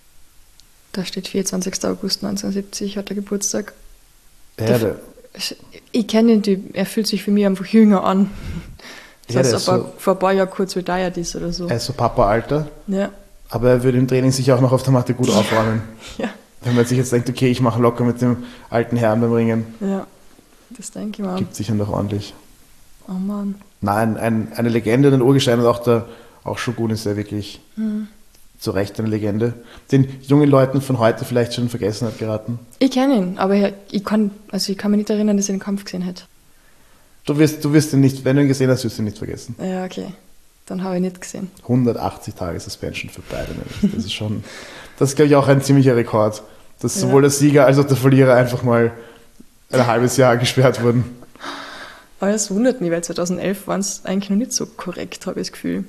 A: Da steht 24. August 1970, hat er Geburtstag.
B: Ja,
A: ich kenne den Typ, er fühlt sich für mich einfach jünger an. Das heißt, ob er vor ein paar Jahren kurz retired ist oder so.
B: Er ist so Papa-Alter.
A: Ja.
B: Aber er würde im Training sicher auch noch auf der Matte gut aufräumen.
A: Ja.
B: Wenn man sich jetzt denkt, okay, ich mache locker mit dem alten Herrn beim Ringen.
A: Ja, das denke ich mal.
B: Gibt sicher noch ordentlich.
A: Oh Mann.
B: Nein, eine Legende, ein Urgestein und auch Shogun ist ja wirklich zu Recht eine Legende. Den jungen Leuten von heute vielleicht schon in Vergessenheit geraten.
A: Ich kenne ihn, aber ich kann mich nicht erinnern, dass ich den Kampf gesehen hätte.
B: Du wirst ihn nicht, wenn du ihn gesehen hast, wirst du ihn nicht vergessen.
A: Ja, okay. Dann habe ich nicht gesehen.
B: 180 Tage Suspension für beide. Das ist schon, das ist, glaube ich, auch ein ziemlicher Rekord, dass sowohl der Sieger als auch der Verlierer einfach mal ein halbes Jahr gesperrt wurden.
A: Aber das wundert mich, weil 2011 waren es eigentlich noch nicht so korrekt, habe ich das Gefühl.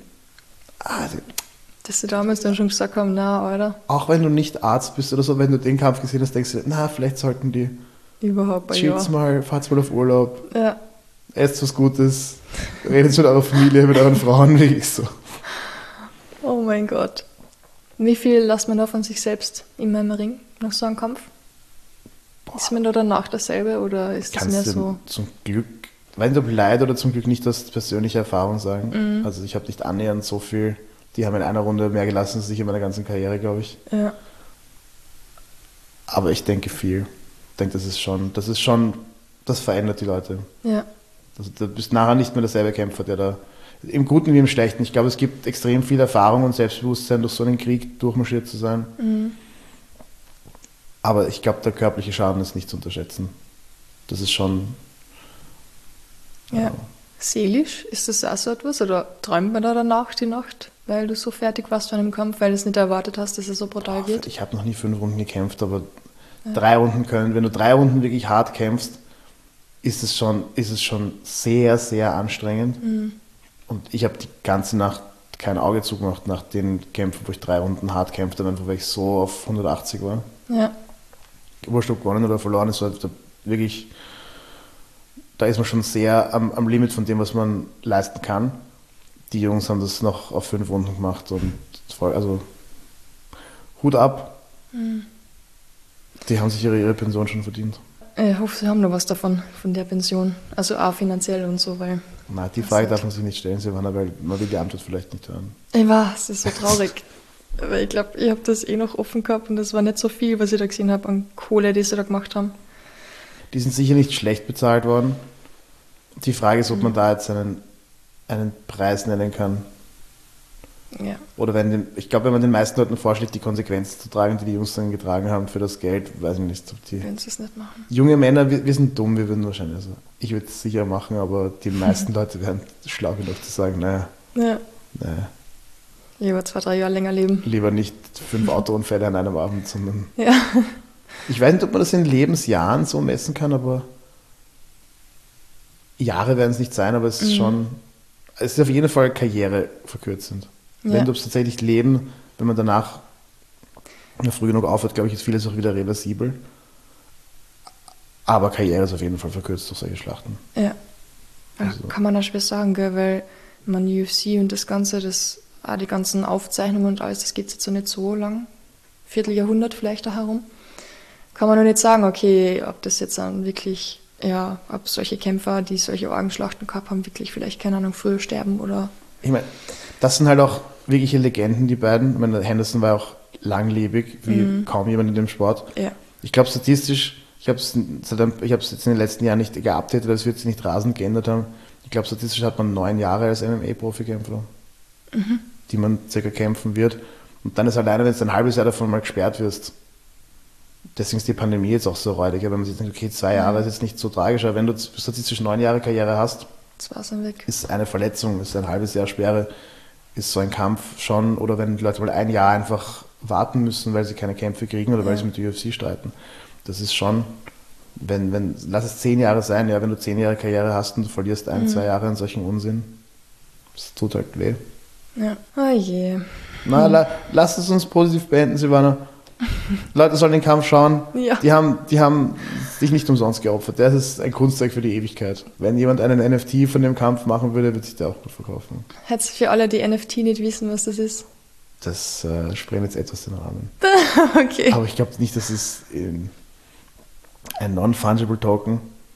A: Dass sie damals dann schon gesagt haben, na, Alter.
B: Auch wenn du nicht Arzt bist oder so, wenn du den Kampf gesehen hast, denkst du, na, vielleicht sollten die
A: überhaupt
B: cheats mal, fahrt's mal auf Urlaub,
A: ja.
B: esst was Gutes, redet mit eurer Familie, mit euren Frauen, wirklich so.
A: Oh mein Gott. Wie viel lässt man da von sich selbst in meinem Ring nach so einem Kampf? Ist man da danach dasselbe oder ist das mehr so?
B: Zum Glück, wenn du Leid oder zum Glück nicht aus persönlicher Erfahrung sagen. Also ich habe nicht annähernd so viel, die haben in einer Runde mehr gelassen als ich in meiner ganzen Karriere, glaube ich.
A: Ja.
B: Aber ich denke viel. Ich denke, das verändert die Leute.
A: Ja.
B: Also, du bist nachher nicht mehr derselbe Kämpfer, der da, im Guten wie im Schlechten. Ich glaube, es gibt extrem viel Erfahrung und Selbstbewusstsein, durch so einen Krieg durchmarschiert zu sein. Aber ich glaube, der körperliche Schaden ist nicht zu unterschätzen. Das ist schon...
A: Ja. Seelisch, ist das auch so etwas? Oder träumt man da danach die Nacht, weil du so fertig warst von einem Kampf, weil du es nicht erwartet hast, dass es so brutal wird?
B: Ich habe noch nie 5 Runden gekämpft, aber 3 Runden können. Wenn du 3 Runden wirklich hart kämpfst, ist es schon sehr, sehr anstrengend. Und ich habe die ganze Nacht kein Auge zugemacht nach den Kämpfen, wo ich 3 Runden hart kämpfte, einfach weil ich so auf 180 war.
A: Ja.
B: Wurscht, ob gewonnen oder verloren ist, also wirklich, da ist man schon sehr am Limit von dem, was man leisten kann. Die Jungs haben das noch auf 5 Runden gemacht und also Hut ab. Die haben sich ihre Pension schon verdient.
A: Ich hoffe, sie haben noch was davon, von der Pension. Also auch finanziell und so, weil...
B: Na, die Frage darf man sich nicht stellen, Silvana, weil man will die Antwort vielleicht nicht hören.
A: Ich weiß, es ist so traurig. Weil ich glaube, ich habe das noch offen gehabt und das war nicht so viel, was ich da gesehen habe an Kohle, die sie da gemacht haben.
B: Die sind sicher nicht schlecht bezahlt worden. Die Frage ist, ob man da jetzt einen Preis nennen kann.
A: Ja.
B: Oder ich glaube, wenn man den meisten Leuten vorschlägt, die Konsequenzen zu tragen, die uns dann getragen haben für das Geld, weiß ich nicht, ob die...
A: Wenn sie es nicht machen.
B: Junge Männer, wir sind dumm, wir würden wahrscheinlich, also ich würde es sicher machen, aber die meisten Leute wären schlau genug zu sagen, naja.
A: Lieber 2-3 Jahre länger leben.
B: Lieber nicht 5 Autounfälle an einem Abend, sondern...
A: Ja.
B: Ich weiß nicht, ob man das in Lebensjahren so messen kann, aber Jahre werden es nicht sein, aber es ist schon... Es ist auf jeden Fall karriereverkürzend. Ja. Wenn du es tatsächlich leben, wenn man danach früh genug aufhört, glaube ich, ist vieles auch wieder reversibel. Aber Karriere ist auf jeden Fall verkürzt durch solche Schlachten.
A: Ja. Also. Kann man auch schwer sagen, gell? Weil man UFC und das Ganze, die ganzen Aufzeichnungen und alles, das geht jetzt so nicht so lang. Vierteljahrhundert vielleicht da herum. Kann man noch nicht sagen, okay, ob das jetzt dann wirklich ja, ob solche Kämpfer, die solche Orgenschlachten gehabt haben, wirklich vielleicht, keine Ahnung, früher sterben oder...
B: Ich meine, das sind halt auch wirkliche Legenden, die beiden. Ich meine, Henderson war auch langlebig, wie kaum jemand in dem Sport.
A: Ja.
B: Ich glaube statistisch, ich habe es jetzt in den letzten Jahren nicht geupdatet, weil es wird sich nicht rasend geändert haben. Ich glaube statistisch hat man 9 Jahre als MMA-Profikämpfer, die man circa kämpfen wird. Und dann ist alleine, wenn du ein halbes Jahr davon mal gesperrt wirst, deswegen ist die Pandemie jetzt auch so räudig. Wenn man sich denkt, okay, 2 Jahre ist jetzt nicht so tragisch, aber wenn du statistisch 9 Jahre Karriere hast,
A: Das war's dann weg.
B: ist eine Verletzung, ist ein halbes Jahr Sperre, ist so ein Kampf schon, oder wenn die Leute mal 1 Jahr einfach warten müssen, weil sie keine Kämpfe kriegen oder weil sie mit der UFC streiten. Das ist schon, lass es 10 Jahre sein, ja, wenn du 10 Jahre Karriere hast und du verlierst 1, 2 Jahre an solchen Unsinn, das tut halt weh.
A: Ja. Oh je.
B: Na, lass es uns positiv beenden, Silvana. Leute sollen den Kampf schauen.
A: Ja.
B: Die haben sich nicht umsonst geopfert. Das ist ein Kunstwerk für die Ewigkeit. Wenn jemand einen NFT von dem Kampf machen würde, würde sich der auch gut verkaufen.
A: Jetzt für alle, die NFT nicht wissen, was das ist.
B: Das sprengt jetzt etwas den Rahmen.
A: Okay.
B: Aber ich glaube nicht, dass es ein Non-Fungible Token.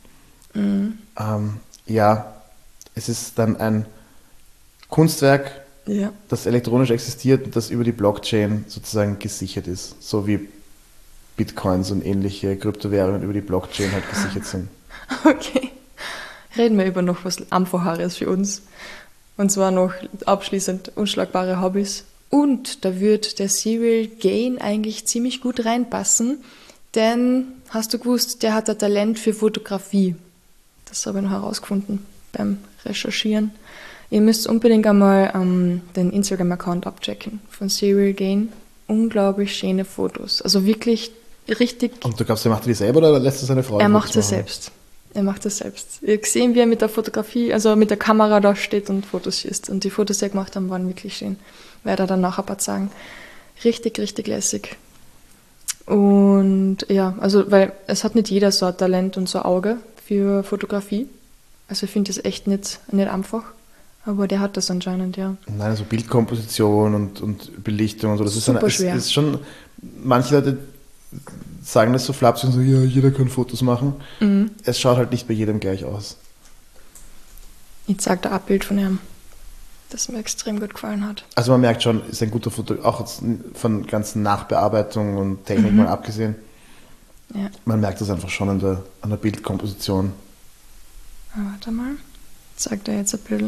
B: Ja, es ist dann ein Kunstwerk,
A: Ja.
B: das elektronisch existiert und das über die Blockchain sozusagen gesichert ist. So wie Bitcoins und ähnliche Kryptowährungen über die Blockchain halt gesichert sind.
A: Okay. Reden wir über noch was Einfacheres für uns. Und zwar noch abschließend unschlagbare Hobbys. Und da wird der Cyril Gain eigentlich ziemlich gut reinpassen, denn, hast du gewusst, der hat ein Talent für Fotografie. Das habe ich noch herausgefunden beim Recherchieren. Ihr müsst unbedingt einmal den Instagram-Account abchecken von Cyril Gain. Unglaublich schöne Fotos. Also wirklich richtig...
B: Und du glaubst, er macht die selber oder lässt er seine Frau?
A: Er macht es selbst. Er macht es selbst. Ihr habt gesehen, wie er mit der Fotografie, also mit der Kamera da steht und Fotos schießt. Und die Fotos, die er gemacht haben, waren wirklich schön. Werde er dann nachher ein paar sagen. Richtig, richtig lässig. Und ja, also, weil es hat nicht jeder so ein Talent und so ein Auge für Fotografie. Also ich finde das echt nicht einfach. Aber der hat das anscheinend, ja.
B: Nein, also Bildkomposition und Belichtung und so. Das
A: Super schwer.
B: Ist schon, manche Leute sagen das so flapsig und so, ja, jeder kann Fotos machen. Es schaut halt nicht bei jedem gleich aus.
A: Ich zeige da ein Bild von ihm, das mir extrem gut gefallen hat.
B: Also man merkt schon, ist ein guter Foto, auch jetzt von ganzen Nachbearbeitung und Technik mal abgesehen.
A: Ja.
B: Man merkt das einfach schon an der Bildkomposition.
A: Warte mal, zeigt er jetzt ein Bild.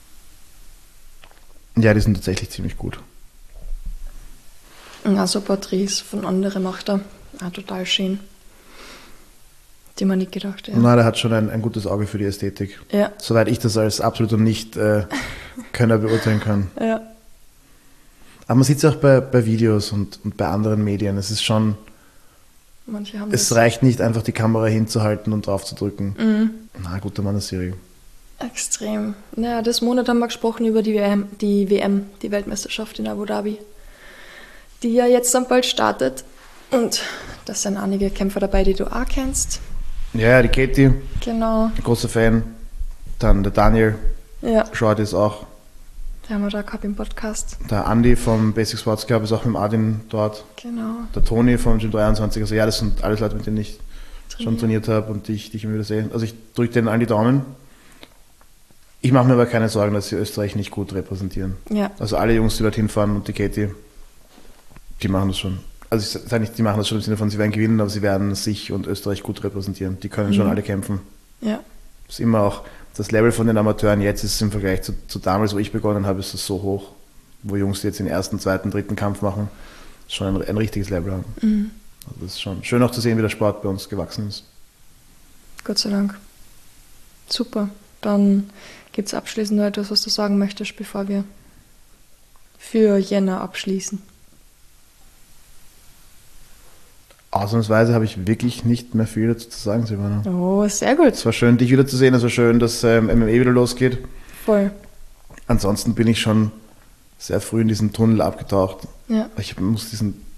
B: Ja, die sind tatsächlich ziemlich gut.
A: Also Porträts von anderen macht er. Auch total schön. Die man nicht gedacht, ja.
B: Na, der hat schon ein gutes Auge für die Ästhetik.
A: Ja.
B: Soweit ich das als absoluter Nicht-Könner beurteilen kann.
A: Ja.
B: Aber man sieht es auch bei Videos und bei anderen Medien. Es ist schon,
A: Manche haben
B: es
A: das
B: reicht nicht einfach die Kamera hinzuhalten und drauf zu drücken. Na, guter Mann, Serie.
A: extrem. Ja, das Monat haben wir gesprochen über die WM, die Weltmeisterschaft in Abu Dhabi, die ja jetzt dann bald startet. Und da sind einige Kämpfer dabei, die du auch kennst.
B: Ja, die Katie,
A: Genau.
B: großer Fan. Dann der Daniel,
A: Ja,
B: Short ist auch.
A: den haben wir da gehabt im Podcast.
B: Der Andi vom Basic Sports Club ist auch mit dem Adin dort.
A: Genau.
B: Der Toni vom Gym 23. Also ja, das sind alles Leute, mit denen ich schon trainiert habe und die ich immer wieder sehe. Also ich drücke denen allen die Daumen. Ich mache mir aber keine Sorgen, dass sie Österreich nicht gut repräsentieren.
A: Ja,
B: Also alle Jungs, die dorthin fahren und die Katie, die machen das schon. Also ich sage nicht, die machen das schon im Sinne von, sie werden gewinnen, aber sie werden sich und Österreich gut repräsentieren. Die können schon alle kämpfen.
A: ja,
B: Das ist immer auch, das Level von den Amateuren jetzt ist im Vergleich zu damals, wo ich begonnen habe, ist das so hoch, wo Jungs, die jetzt den ersten, zweiten, dritten Kampf machen, schon ein richtiges Level haben. Also das ist schon schön auch zu sehen, wie der Sport bei uns gewachsen ist.
A: Gott sei Dank. Super. Dann gibt es abschließend noch etwas, was du sagen möchtest, bevor wir für Jänner abschließen.
B: Ausnahmsweise habe ich wirklich nicht mehr viel dazu zu sagen, Silvana.
A: Oh, sehr gut.
B: Es war schön, dich wiederzusehen. Es war schön, dass MMA wieder losgeht.
A: Voll.
B: Ansonsten bin ich schon sehr früh in diesen Tunnel abgetaucht.
A: Ja.
B: Ich muss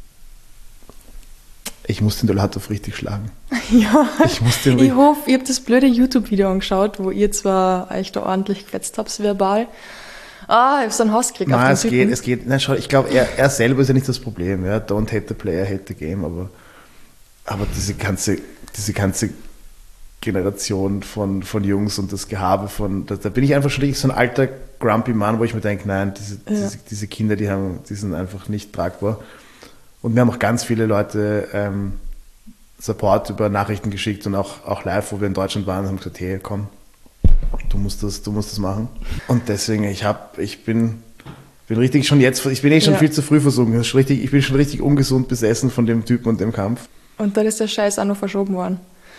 B: den Dolhatov richtig schlagen.
A: Ja,
B: Ich muss den
A: ich hoffe, ihr habt das blöde YouTube-Video angeschaut, wo ihr zwar euch da ordentlich gefetzt habt, verbal. Ich habe so einen Hass gekriegt auf den Typen.
B: es geht. Nein, schau, ich glaube, er selber ist ja nicht das Problem. Ja? Don't hate the player, hate the game. Aber diese ganze Generation von Jungs und das Gehabe da bin ich einfach schon richtig so ein alter grumpy Mann, wo ich mir denke, nein, diese Kinder, die sind einfach nicht tragbar. Und mir haben auch ganz viele Leute Support über Nachrichten geschickt und auch live, wo wir in Deutschland waren, haben gesagt, hey, komm, du musst das machen. Und deswegen, ich bin richtig schon jetzt, ich bin schon viel zu früh versunken. Ich bin schon richtig ungesund besessen von dem Typen und dem Kampf.
A: Und dann ist der Scheiß auch noch verschoben worden.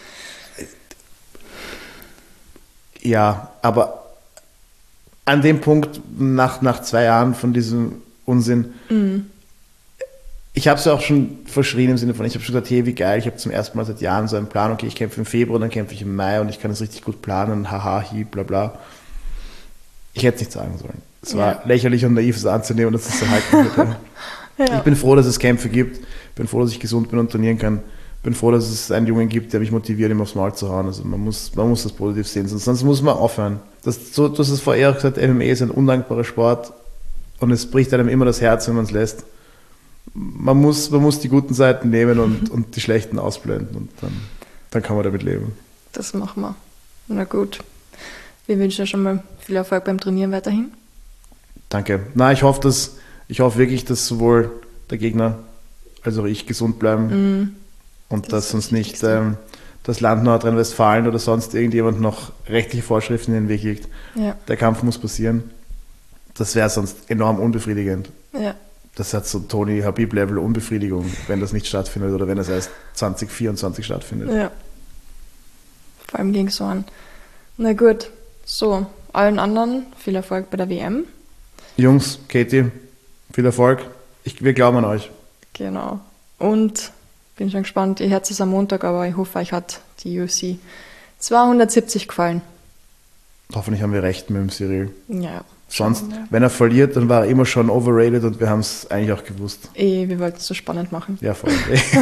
B: Ja, aber an dem Punkt, nach 2 Jahren von diesem Unsinn, ich habe es ja auch schon verschrien im Sinne von, ich habe schon gesagt, hey, wie geil, ich habe zum ersten Mal seit Jahren so einen Plan, okay, ich kämpfe im Februar, dann kämpfe ich im Mai und ich kann das richtig gut planen, haha, hi, bla bla. Ich hätte es nicht sagen sollen. Es war lächerlich und naiv, es anzunehmen, dass es so halten wird. Ja. Ich bin froh, dass es Kämpfe gibt, bin froh, dass ich gesund bin und trainieren kann, bin froh, dass es einen Jungen gibt, der mich motiviert, ihm aufs Maul zu hauen. Also man muss das positiv sehen, sonst muss man aufhören. Du hast es vorher auch gesagt, MMA ist ein undankbarer Sport und es bricht einem immer das Herz, wenn man es lässt. Man muss die guten Seiten nehmen und die schlechten ausblenden und dann kann man damit leben.
A: Das machen wir. Na gut. Wir wünschen dir schon mal viel Erfolg beim Trainieren weiterhin.
B: Danke. Ich hoffe wirklich, dass sowohl der Gegner als auch ich gesund bleiben und dass uns nicht das Land Nordrhein-Westfalen oder sonst irgendjemand noch rechtliche Vorschriften in den Weg legt. Ja. Der Kampf muss passieren. Das wäre sonst enorm unbefriedigend. Ja. Das hat so Tony Habib-Level Unbefriedigung, wenn das nicht stattfindet oder wenn es erst 2024 stattfindet. Ja.
A: Vor allem ging es so an. Na gut, so, allen anderen viel Erfolg bei der WM.
B: Jungs, Katie, viel Erfolg. Wir glauben an euch.
A: Genau. Und bin schon gespannt, ihr hört es am Montag, aber ich hoffe, euch hat die UFC 270 gefallen.
B: Hoffentlich haben wir recht mit dem Cyril.
A: Ja.
B: Sonst, wenn er verliert, dann war er immer schon overrated und wir haben es eigentlich auch gewusst.
A: Wir wollten es so spannend machen.
B: Ja, voll.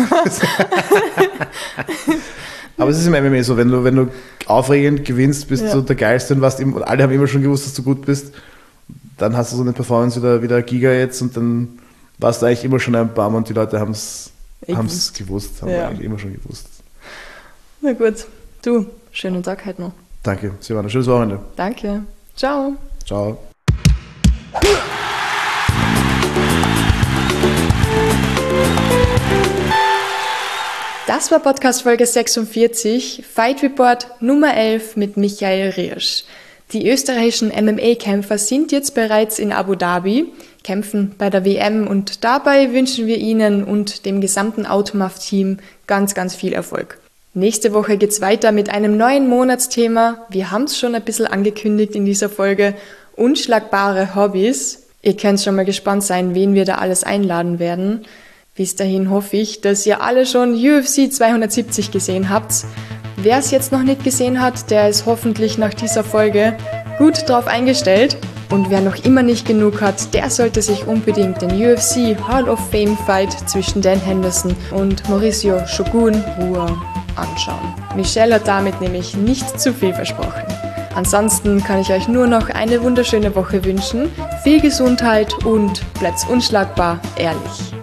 B: Aber es ist im MMA so, wenn du aufregend gewinnst, bist du der Geilste und alle haben immer schon gewusst, dass du gut bist, dann hast du so eine Performance wieder Giga jetzt und dann warst du eigentlich immer schon ein Bum und die Leute haben es gewusst, haben eigentlich immer schon gewusst.
A: Na gut, du, schönen Tag heute noch.
B: Danke, Silvana, schönes Wochenende.
A: Danke, ciao.
B: Ciao.
A: Das war Podcast Folge 46, Fight Report Nummer 11 mit Michael Riersch. Die österreichischen MMA-Kämpfer sind jetzt bereits in Abu Dhabi, kämpfen bei der WM und dabei wünschen wir Ihnen und dem gesamten Automav-Team ganz, ganz viel Erfolg. Nächste Woche geht's weiter mit einem neuen Monatsthema. Wir haben es schon ein bisschen angekündigt in dieser Folge. Unschlagbare Hobbys. Ihr könnt schon mal gespannt sein, wen wir da alles einladen werden. Bis dahin hoffe ich, dass ihr alle schon UFC 270 gesehen habt. Wer es jetzt noch nicht gesehen hat, der ist hoffentlich nach dieser Folge gut drauf eingestellt. Und wer noch immer nicht genug hat, der sollte sich unbedingt den UFC Hall of Fame Fight zwischen Dan Henderson und Mauricio Shogun Rua anschauen. Michelle hat damit nämlich nicht zu viel versprochen. Ansonsten kann ich euch nur noch eine wunderschöne Woche wünschen. Viel Gesundheit und bleibt unschlagbar ehrlich.